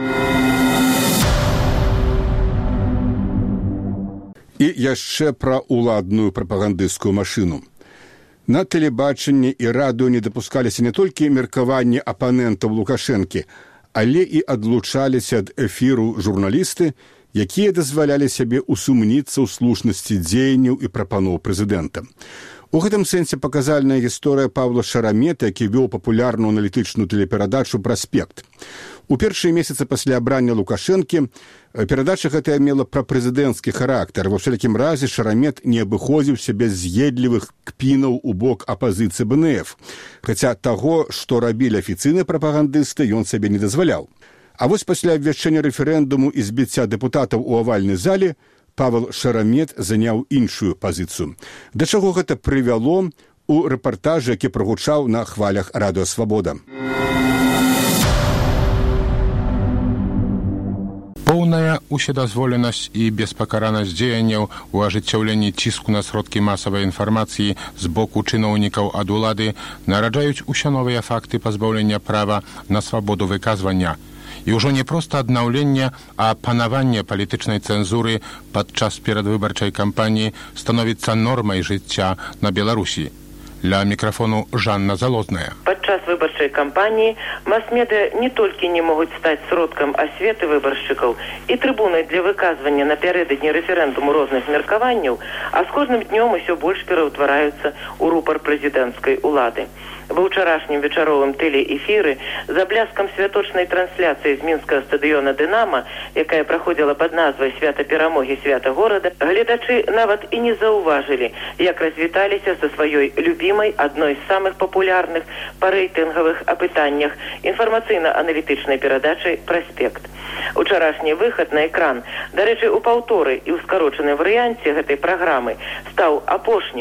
І яшчэ пра ўладную прапагандысцкую машыну. На тэлебачанні і радыё не дапускаліся не толькі меркаванні апанентаў Лукашэнкі, але і адлучаліся ад эфіру журналісты, якія дазвалялі сябе усумніцца ў слушнасці дзеянняў і прапаноў прэзідэнта. У гэтым сэнсе паказальная гісторыя Павла Шарамета, які вёў папулярную аналітычную тэлеперадачу «Праспект». У першыя месяцы пасля абрання Лукашэнкі перадача гэтая мела прапрэзідэнцкі характар. Ва ўсялякім разе Шарамет не абыходзіўся без з'едлівых кпінаў у бок апазіцыі БНФ, хаця таго, што рабілі афіцыйныя прапагандысты, ён сабе не дазваляў. А вось пасля абвяшчэння рэферэндуму і збіцця дэпутатаў у авальнай зале Павел Шарамет заняў іншую пазіцыю. Да чаго гэта прывяло у рэпартажы, які прагучаў на хвалях радыё «Свабода». Поўная ўседазволенасць і беспакаранасць дзеянняў у ажыццяўленні ціску на сродкі масавай інфармацыі з боку чыноўнікаў ад улады нараджаюць усё новыя факты пазбаўлення права на свабоду выказвання. І ўжо не проста аднаўленне, а панаванне палітычнай цэнзуры падчас перадвыбарчай кампаніі становіцца нормай жыцця на Беларусі. Для мікрафону Жанна Залозная. Падчас выбарчай кампаніі мас-медыа не толькі не могуць стаць сродкам асветы выбаршчыкаў і трыбунай для выказвання напярэдадні рэферэндуму розных меркаванняў, а з кожным днём усё больш пераўтвараюцца ў рупар прэзідэнцкай улады. Ва ўчарашнім вечаровым тэлеэфіры за бляскам святочнай трансляцыі з мінскага стадыёна «Дынама», якая праходзіла пад назвай «Свята перамогі, свята горада», гледачы нават і не заўважылі, як развіталіся са сваёй любімай, адной з самых папулярных па рэйтынгавых апытаннях інфармацыйна-аналітычнай перадачы «Праспект». Учарашні выхад на экран, дарэчы, у паўторы і ў скарочаным варыянце гэтай праграмы стаў апошнім.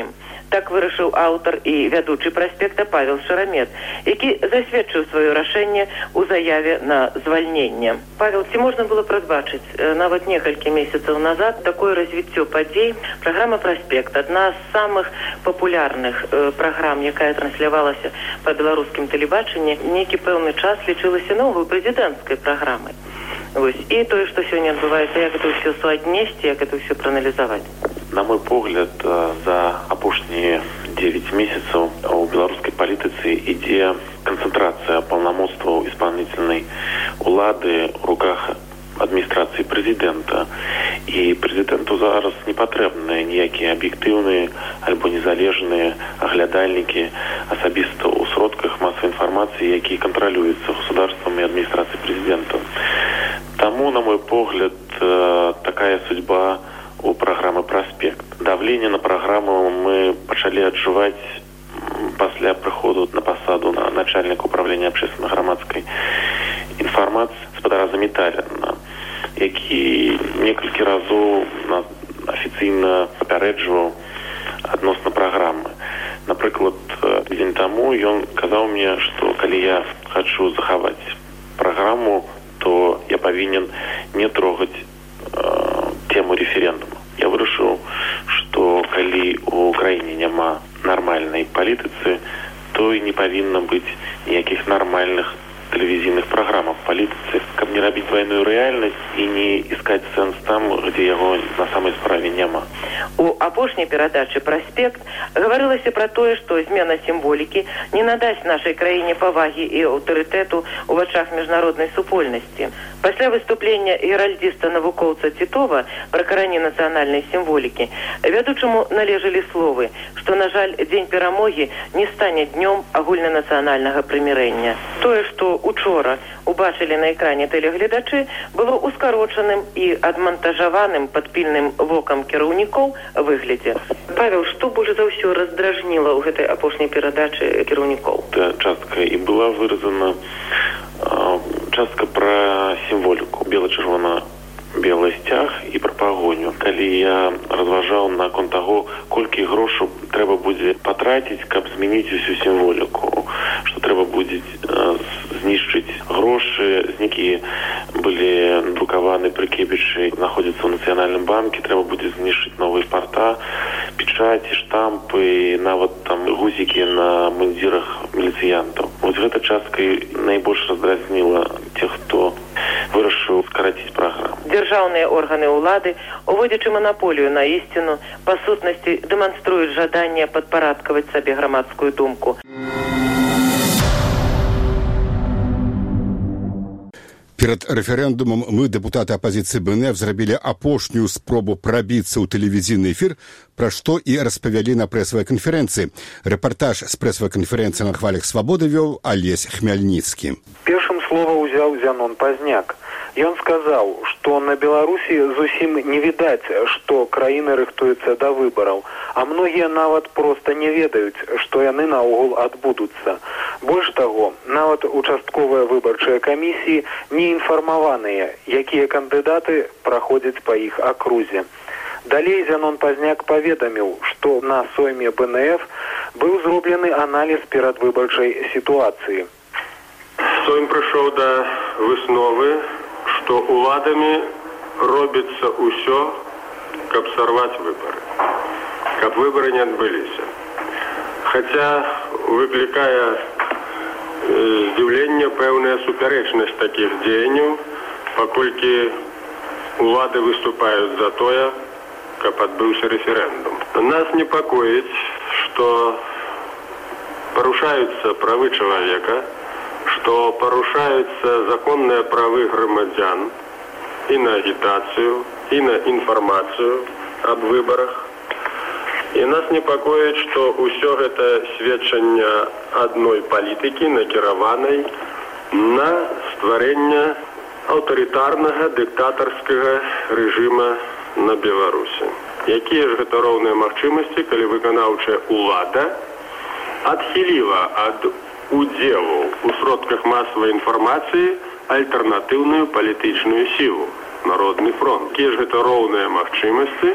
Так вырашыў аўтар і вядучы праспекта Павел Шарамет, які засведчыў сваё рашэнне ў заяве на звальненне. Павел, ці можна было прадбачыць нават некалькі месяцаў назад такое развіццё падзей? Праграма «Праспект» — адна з самых папулярных праграм, якая транслявалася па беларускім тэлебачанні, нейкі пэўны час лічылася новой прэзідэнцкай праграмай. Вось. І тое, што сёння адбываецца, як гэта ўсё суаднесці, як гэта ўсё прааналізаваць? На мой погляд, за апошнія 9 месяцаў у беларускай палітыцы ідзе канцэнтрацыя паўнамоцтваў исполнительнай улады ў руках адміністрацыі прэзідэнта. І прэзідэнту зараз не патрэбныя ніякія аб'ектыўныя альбо незалежныя аглядальнікі асабіста ў сродках масавай інфармацыі, якія кантралююцца государствам і адміністрацыяй прэзідэнта. Таму, на мой погляд, такая судьба у праграмы «Праспект». Давленне на праграму мы пачалі адчуваць пасля прыходу на пасаду на начальніка управлення общественно-грамадскай інфармацыі гаспадара Заміталіна, які некалькі разоў афіцыйна папярэджваў адносна праграмы. Напрыклад, дзень таму ён казаў мне, што калі я хачу захаваць праграму, то я павінен не трогаць тему референдума. Я вырашыў, што калі у краіне няма нармальнай палітыцы, то і не павінна быць ніякіх нармальных тэлевізійных праграмах палітыцы, каб не рабіць двойную рэальнасць і не искать сэнс там, дзе яго на самай справе няма. У апошняй перадачы «Праспект» гаварылася пра тое, што змена сімволікі не надасць нашай краіне павагі і аўтарытэту ў вачах міжнароднай супольнасці. Пасля выступлення геральдзіста-навукоўца Титова пра карані нацыянальнай сімволікі вядучаму належалі словы, што, на жаль, дзень перамогі не стане днём агульнанацыянальнага прымірэння. Тое, што учора убачылі на экране тэлегледачы, было ўскарочаным і адмантажаваным пад пільным вокам кіраўнікоў выглядзе. Павел, што больш за ўсё раздражніла ў гэтай апошняй перадачы кіраўнікоў? Частка і была выразана частка пра сімволіку, бела-чырвона-белы сцяг і пра пагоню. Калі я разважаў наконт таго, колькі грошаў трэба будзе патраціць, каб змяніць усю сімволіку, што трэба будзе знішчыць грошы, якія былі друкаваны пры Кебічы, знаходзяцца ў Нацыянальным банке, трэба будзе знішчыць новыя парта, печаці, штампы, нават там гузікі на мундзірах міліцыянтаў. Вось гэта частка найбольш раздразніла тех, хто вырашыў скараціць праграму. Дзяржаўныя органы ўлады, уводзячы манаполію на ісціну, па сутнасці дэманструюць жаданне падпарадкаваць сабе грамадскую думку. Перад рэферэндумам мы, дэпутаты апазіцыі БНФ, зрабілі апошнюю спробу прабіцца ў тэлевізійны эфір, пра што і распавялі на прэсавай канферэнцыі. Рэпартаж з прэсавай канферэнцыі на хвалях свабоды вёў Алесь Хмяльніцкі. Першым слова ўзяў Зянон Пазняк. Ён сказаў, што на Беларусі зусім не відаць, што краіна рыхтуецца да выбараў, а многія нават проста не ведаюць, што яны наогул адбудуцца. Больш таго, нават участковыя выбарчыя камісіі не інфармаваныя, якія кандыдаты праходзяць па іх акрузе. Далей Зянон Пазняк паведаміў, што на сойме БНФ быў зроблены аналіз перадвыбарчай сітуацыі. Сойм прыйшоў да высновы, што уладамі робіцца ўсё, каб сарваць выбары, каб выбары не адбыліся. Хаця выклікае здзіўленне пэўная супярэчнасць такіх дзеянняў, паколькі улады выступаюць за тое, каб адбыўся рэферэндум. Нас непакоіць, што парушаюцца правы чалавека, што парушаюцца законныя правы грамадзян і на агітацыю, і на інфармацыю аб выбарах. І нас непакоіць, што ўсё гэта сведчанне адной палітыкі, накіраванай на стварэнне аўтарытарнага дыктатарскага рэжыма на Беларусі. Якія ж гэта роўныя магчымасці, калі выканаўчая ўлада адхіліла ад удзелу ў сродках масавай інфармацыі альтэрнатыўную палітычную сілу, Народны фронт. Якія ж гэта роўныя магчымасці,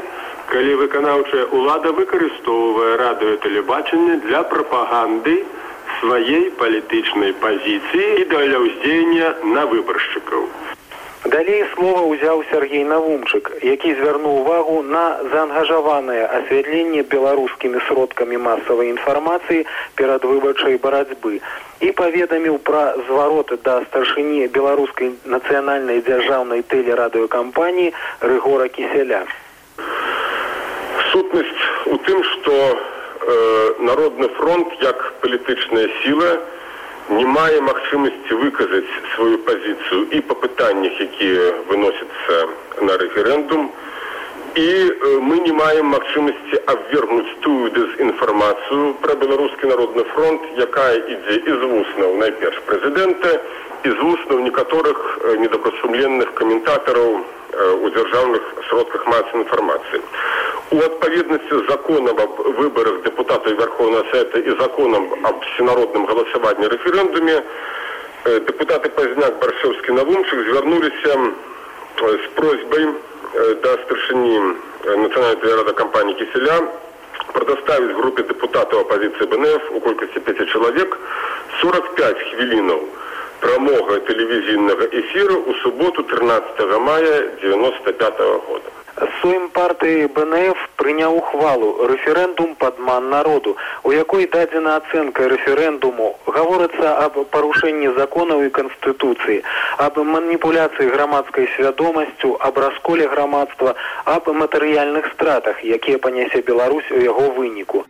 калі выканаўчая ўлада выкарыстоўвае радыё і тэлебачанне для прапаганды сваей палітычнай пазіцыі і для ўздзеяння на выбаршчыкаў. Далей слова ўзяў Сергей Навумчык, які звярнуў увагу на заангажаванае асвятленне беларускімі сродкамі масавай інфармацыі перадвыбарчай барацьбы і паведаміў пра зварот да старшыні беларускай нацыянальнай дзяржаўнай тэлерадыёкампаніі Рыгора Кіселя. Сутнасць у тым, што Народны фронт як палітычная сіла не мае магчымасці выказаць сваю пазіцыю і па пытаннях, якія выносяцца на рэферэндум, і мы не маем магчымасці абвергнуць тую дэзінфармацыю пра беларускі народны фронт, якая ідзе і з вуснаў найперш прэзідэнта, і з вуснаў некаторых недобрасумленных каментатараў у дзяржаўных сродках масавай інфармацыі. У адпаведнасці з законам аб выбарах дэпутатаў Верховнага Савета і законам аб всенародным галасаванні рэферэндуме дэпутаты Пазняк, Баршэўскі, Навумчык звярнуліся з просьбай да старшыні нацыянальнай тэлерадыёкампаніі Кіселя прадаставіць групе дэпутатаў апазіцыі БНФ у колькасці 5 чалавек 45 хвілінаў прамога тэлевізійнага эфіру ў суботу 13 мая 1995 года. Сойм партыі БНФ прыняў ухвалу «Рэферэндум падман народу», у якой дадзена ацэнка рэферэндуму. Гаворыцца аб парушэнні законаў і канстытуцыі, аб маніпуляцыі грамадскай свядомасцю, аб расколе грамадства, аб матэрыяльных стратах, якія панясе Беларусь у яго выніку.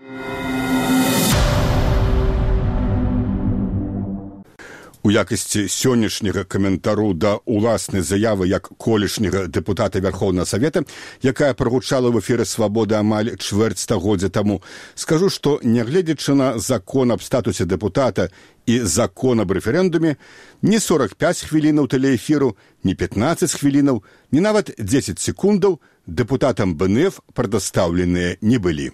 У якасці сённяшняга каментару да ўласнай заявы як колішняга дэпутата Верховнага Савета, якая прагучала в эфіры «Свабоды» амаль чвэрць стагоддзя таму, скажу, што, нягледзячы на закон аб статусе дэпутата і закон аб рэферэндуме, ні 45 хвілінаў тэлеэфіру, ні 15 хвілінаў, ні нават 10 секундаў дэпутатам БНФ прадастаўленыя не былі.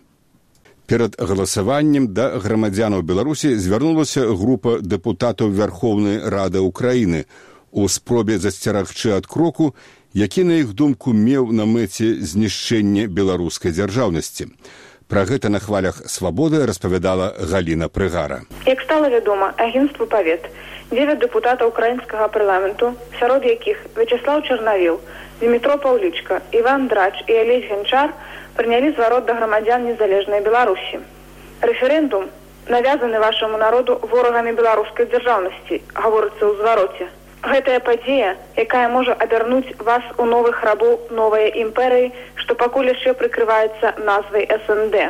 Перад галасаваннем да грамадзянаў Беларусі звярнулася група дэпутатаў Верховнай Рады Украіны у спробе засцерагчы ад кроку, які, на іх думку, меў на мэце знішчэнне беларускай дзяржаўнасці. Пра гэта на хвалях «Свабоды» распавядала Галіна Прыгара. Як стала вядома, агенцтву «Павет» 9 дэпутатаў украінскага парламенту, сярод якіх Вячеслав Чарнавіл, Дмітро Паўлічка, Іван Драч і Алесь Ганчар прынялі зварот да грамадзян незалежнай Беларусі. Рэферэндум навязаны вашаму народу ворагамі беларускай дзяржаўнасці, гаворыцца ў звароце. Гэтая падзея, якая можа абярнуць вас у новых рабоў новай імперыі, што пакуль яшчэ прыкрываецца назвай СНД.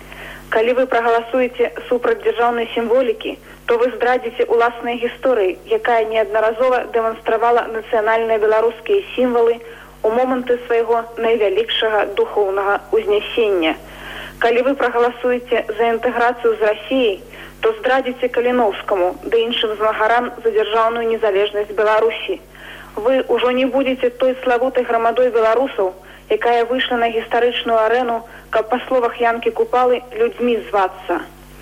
Калі вы прагаласуеце супраць дзяржаўнай сімволікі, то вы здрадзіце ўласнай гісторыі, якая неаднаразова дэманстравала нацыянальныя беларускія сімвалы у моманты свайго найвялікшага духоўнага ўзнясення. Калі вы прагаласуеце за інтэграцыю з Расіяй, то здрадзіце Каліноўскаму ды іншым змагарам за дзяржаўную незалежнасць Беларусі. Вы ўжо не будзеце той славутай грамадой беларусаў, якая выйшла на гістарычную арэну, каб, па словах Янкі Купалы, людзьмі звацца.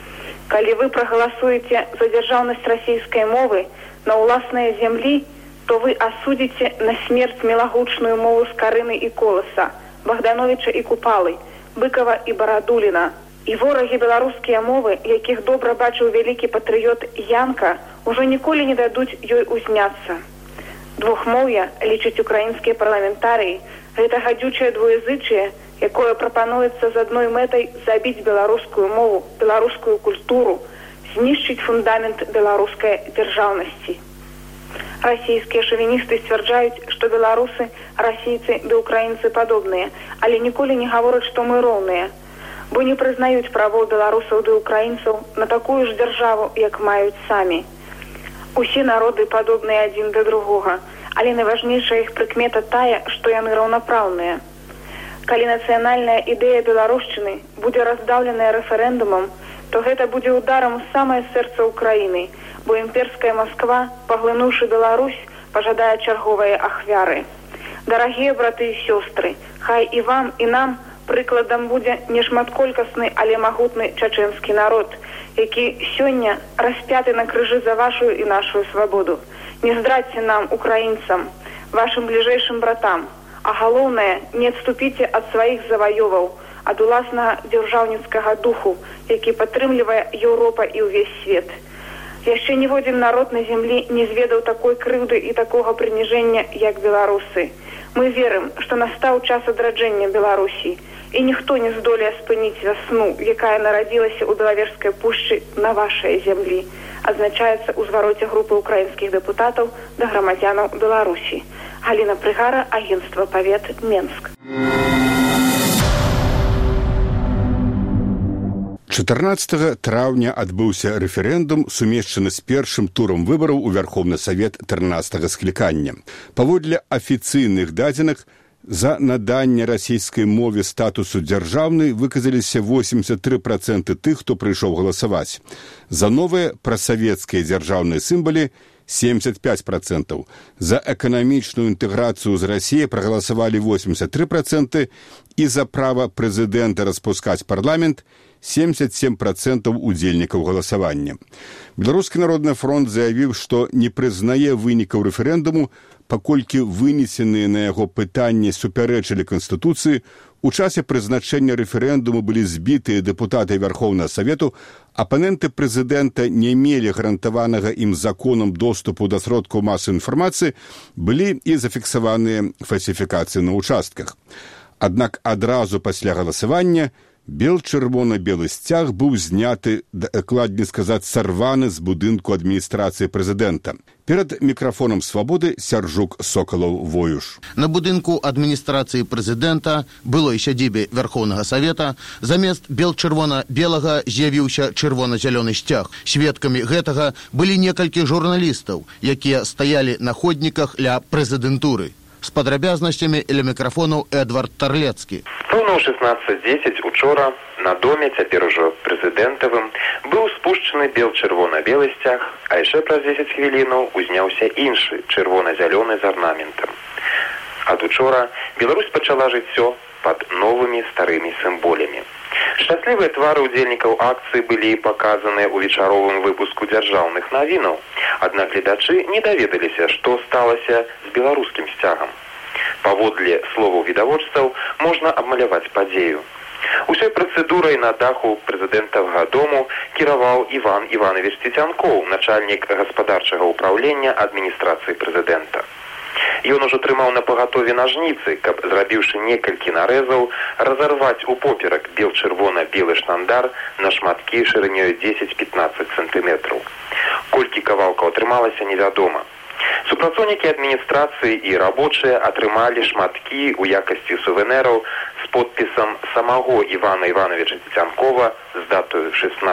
Калі вы прагаласуеце за дзяржаўнасць расійскай мовы на ўласныя зямлі, то вы асудзіце на смерць мілагучную мову Скарыны і Коласа, Богдановича і Купалы, Быкова і Барадуліна. І ворагі беларускія мовы, якіх добра бачыў вялікі патрыёт Янка, ужо ніколі не дадуць ёй узняцца. Двухмоўе, лічаць украінскія парламентарыі, гэта гадзючае двуязычие, якое прапануецца з адной мэтай забіць беларускую мову, беларускую культуру, знішчыць фундамент беларускай дзяржаўнасці. Расійскія шавіністы сцвярджаюць, што беларусы, расійцы ды украінцы падобныя, але ніколі не гавораць, што мы роўныя, бо не прызнаюць правоў беларусаў ды украінцаў на такую ж дзяржаву, як маюць самі. Усе народы падобныя адзін да другога, але найважнейшая іх прыкмета тая, што яны раўнапраўныя. Калі нацыянальная ідэя беларушчыны будзе раздаўленая рэферэндумам, то гэта будзе ударам у самае сэрца Украіны, бо імперская Москва, паглынуўшы Беларусь, пажадае чарговыя ахвяры. Дарагія браты і сёстры, хай і вам, і нам прыкладам будзе не шматколькасны, але магутны чачэнскі народ, які сёння распяты на крыжы за вашу і нашу свабоду. Не здрадзьце нам, украінцам, вашым бліжэйшым братам, А галоўнае, не адступіце ад сваіх заваёваў, ад уласнага дзяржаўніцкага духу, які падтрымлівае Еўропа і ўвесь свет. Яшчэ ніводзін народ на зямлі не зведаў такой крыўды і такога прыніжэння, як беларусы. Мы верым, што настаў час адраджэння Беларусі, і ніхто не здолее спыніць вясну, якая нарадзілася ў Белаверскай пушчы на вашай зямлі, адзначаецца ў звароце групы украінскіх дэпутатаў да грамадзянаў Беларусі. Галіна Прыгара, агенцтва «Павет», Менск. 14 траўня адбыўся рэферэндум, сумешчаны з першым турам выбараў у Вярхоўны Савет 13-га склікання. Паводле афіцыйных дадзеных, за наданне расійскай мове статусу дзяржаўнай выказаліся 83% тых, хто прыйшоў галасаваць. За новыя прасавецкія дзяржаўныя сімвалы 75%. За эканамічную інтэграцыю з Расіяй прагаласавалі 83% і за права прэзідэнта распускаць парламент 77% удзельнікаў галасавання. Беларускі народны фронт заявіў, што не прызнае вынікаў рэферэндуму, паколькі вынесеныя на яго пытанні супярэчылі Канстытуцыі, у часе прызначэння рэферэндуму былі збітыя дэпутаты Вярхоўнага Савету, апаненты прэзідэнта не мелі гарантаванага ім законам доступу да сродкаў масавай інфармацыі, былі і зафіксаваныя фальсіфікацыі на ўчастках. Аднак адразу пасля галасавання бел-чырвона-белы сцяг быў зняты, дакладней сказаць, сарваны з будынку адміністрацыі прэзідэнта. Перад мікрафонам «Свабоды» Сяржук Сокалаў-Воюш. На будынку адміністрацыі прэзідэнта, былой сядзібе Вярхоўнага Савета, замест бел-чырвона-белага з'явіўся чырвона-зялёны сцяг. Сведкамі гэтага былі некалькі журналістаў, якія стаялі на ходніках ля прэзідэнтуры. З падрабязнасцямі ля мікрафонаў Эдвард Тарлецкі. Роўна ў 16:10 учора на доме, цяпер ужо прэзідэнтавым, быў спушчаны бел-чырвона-белы сцяг, а яшчэ праз 10 хвілінаў узняўся іншы чырвона-зялёны з арнаментам. Ад учора Беларусь пачала жыццё пад новымі старымі сімволямі. Шчаслівыя твары удзельнікаў акцыі былі паказаныя ў вечаровым выпуску дзяржаўных навінаў, аднак гледачы не даведаліся, што сталася з беларускім сцягам. Паводле словаў відавочцаў можна абмаляваць падзею. Усёй працэдурай на даху прэзідэнтавага дому кіраваў Іван Іванович Цецянкоў, начальнік гаспадарчага ўпраўлення адміністрацыі прэзідэнта. Ён ужо трымаў на пагатове нажніцы, каб, зрабіўшы некалькі нарэзаў, разарваць упоперак бел-чырвона-белы штандар на шматкі шырынёй 10-15 сантыметраў. Колькі кавалкаў атрымалася, невядома. Супрацоўнікі адміністрацыі і рабочыя атрымалі шматкі ў якасці сувенэраў з подпісам самого Івана Івановича Цецянкова з датою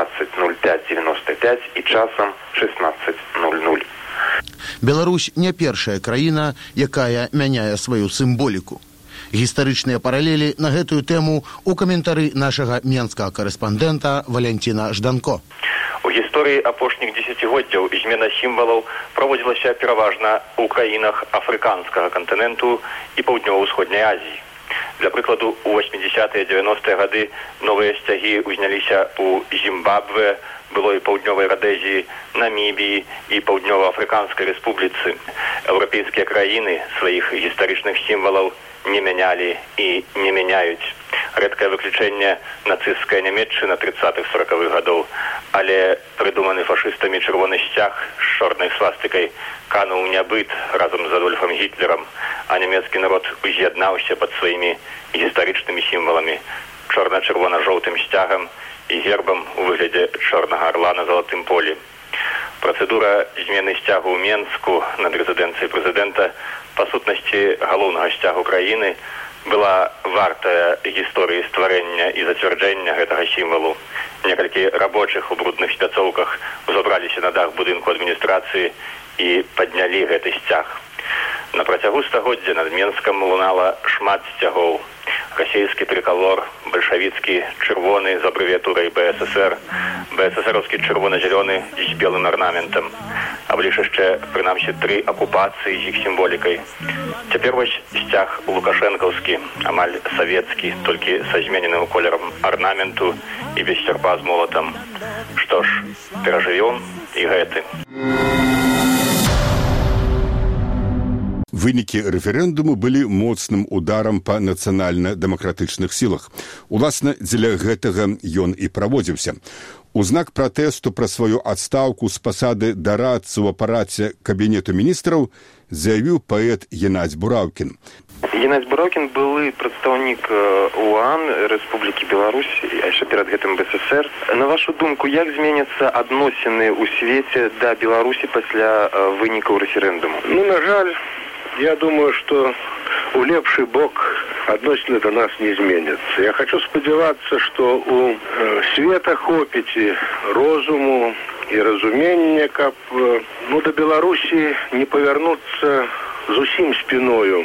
16.05.95 і часам 16.00. Беларусь не першая краіна, якая мяняе сваю сімволіку. Гістарычныя паралелі на гэтую тэму у каментары нашага менскага карэспандэнта Валянціна Жданко. У гісторыі апошніх дзесяцігоддзяў змена сімвалаў праводзілася пераважна ў краінах афрыканскага кантыненту і паўднёва-ўсходняй Азіі. Для прыкладу, у 80-90-е гады новыя сцягі узняліся ў Зімбабве, былой паўднёвай Радэзіі, Намібіі і Паўднёва-Афрыканскай рэспубліцы. Еўрапейскія краіны сваіх гістарычных сімвалаў не мянялі і не мяняюць. Рэдкае выключэнне нацысцкая Нямецчына 30-40-х гадоў, але прыдуманы фашыстамі чырвоны сцяг з чорнай свастыкай кануў у нябыт разам з Адольфам Гітлерам, а нямецкі народ уз'яднаўся пад сваімі гістарычнымі сімваламі, чорна-чырвона-жоўтым сцягам і гербам у выглядзе чорнага арла на залатым полі. Працэдура змены сцягу ў Менску над рэзідэнцыяй прэзідэнта, па сутнасці галоўнага сцягу краіны, была вартая гісторыі стварэння і зацвярджэння гэтага сімвалу. Некалькі рабочых у брудных спяцоўках узабраліся на дах будынку адміністрацыі і паднялі гэты сцяг. На працягу стагоддзя над Менскам лунала шмат сцягоў. Расійскі трыкалор, бальшавіцкі чырвоны з абрэвіатурай БССР, БССРовскі чырвона-зялёны з белым арнаментам. А былі яшчэ, прынамсі, 3 акупацыі з іх сімволікай. Цяпер вось сцяг лукашэнкаўскі, амаль савецкі, толькі са змененым колерам арнаменту і без сярпа з молатам. Што ж, перажывём і гэты. Вынікі рэферэндуму былі моцным ударам па нацыянальна-дэмакратычных сілах. Уласна, дзеля гэтага ён і праводзіўся. У знак пратэсту пра сваю адстаўку з пасады дарадцы ў апараце Кабінету міністраў заявіў паэт Геннадзь Бураўкін. Геннадзь Бураўкін былы прадстаўнік УАН Рэспублікі Беларусь, а яшчэ перад гэтым БССР. На вашу думку, як зменяцца адносіны ў свеце да Беларусі пасля вынікаў рэферэндуму? На жаль, я думаю, что у лепший бок адносіны до нас не зменятся. Я хочу спадзявацца, что у света хопіць розуму і разумення, каб до Беларусі не павярнуцца зусім спіною.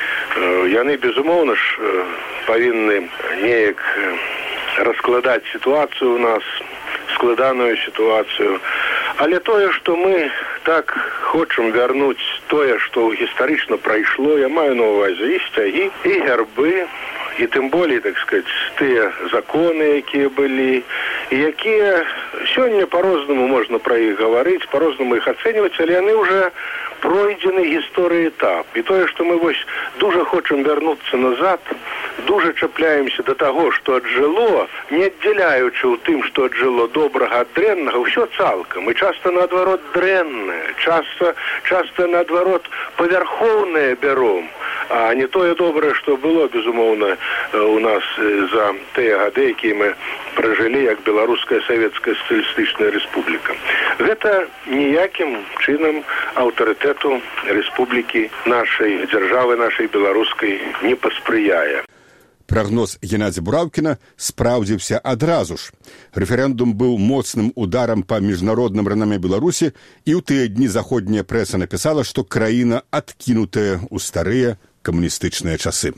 Яны, безумоўна ж, павінны неяк раскладаць сітуацыю у нас, складаную сітуацыю. Але тое, што мы так хочам вярнуць тое, што гістарычна прайшло, я маю на ўвазе і сцягі, і гербы, і тым болей, так сказать, тыя законы, якія былі, і якія сёння по-рознаму можна пра іх гаварыць, по-рознаму іх ацэньваць, але яны ўжо пройдзены гісторыі этап. І тое, што мы вось дужа хочам вярнуцца назад, дужа чапляемся да таго, што аджыло, не аддзяляючы ў тым, што аджыло добрага ад дрэннага, ўсё цалкам. І часта наадварот дрэннае, часта наадварот павярхоўнае бяром, а не тое добрае, што было, безумоўна, у нас за тыя гады, якія мы пражылі як Беларуская Савецкая Сацыялістычная Рэспубліка. Гэта ніякім чынам аўтарытэту рэспублікі нашай, дзяржавы нашай беларускай не паспрыяе. Прагноз Геннадзя Бураўкіна спраўдзіўся адразу ж. Рэферэндум быў моцным ударам па міжнародным ранаме Беларусі, і ў тыя дні заходняя прэса напісала, што краіна адкінутая ў старыя камуністычныя часы.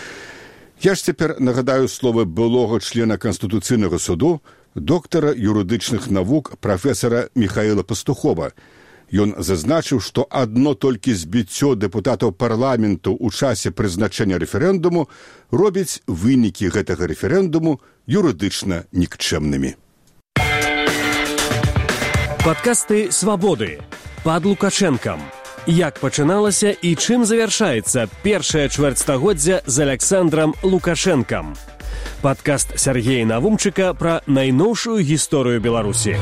Я ж цяпер нагадаю словы былога члена Канстытуцыйнага суду, доктара юрыдычных навук прафесара Михаіла Пастухова. Ён зазначыў, што адно толькі збіццё дэпутатаў парламенту ў часе прызначэння рэферэндуму робіць вынікі гэтага рэферэндуму юрыдычна нікчэмнымі. Падкасты «Свабоды» пад Лукашэнкам. Як пачыналася і чым завяршаецца першае чвэрцьстагоддзя з Александрам Лукашэнкам. Падкаст Сергея Навумчыка пра найноўшую гісторыю Беларусі.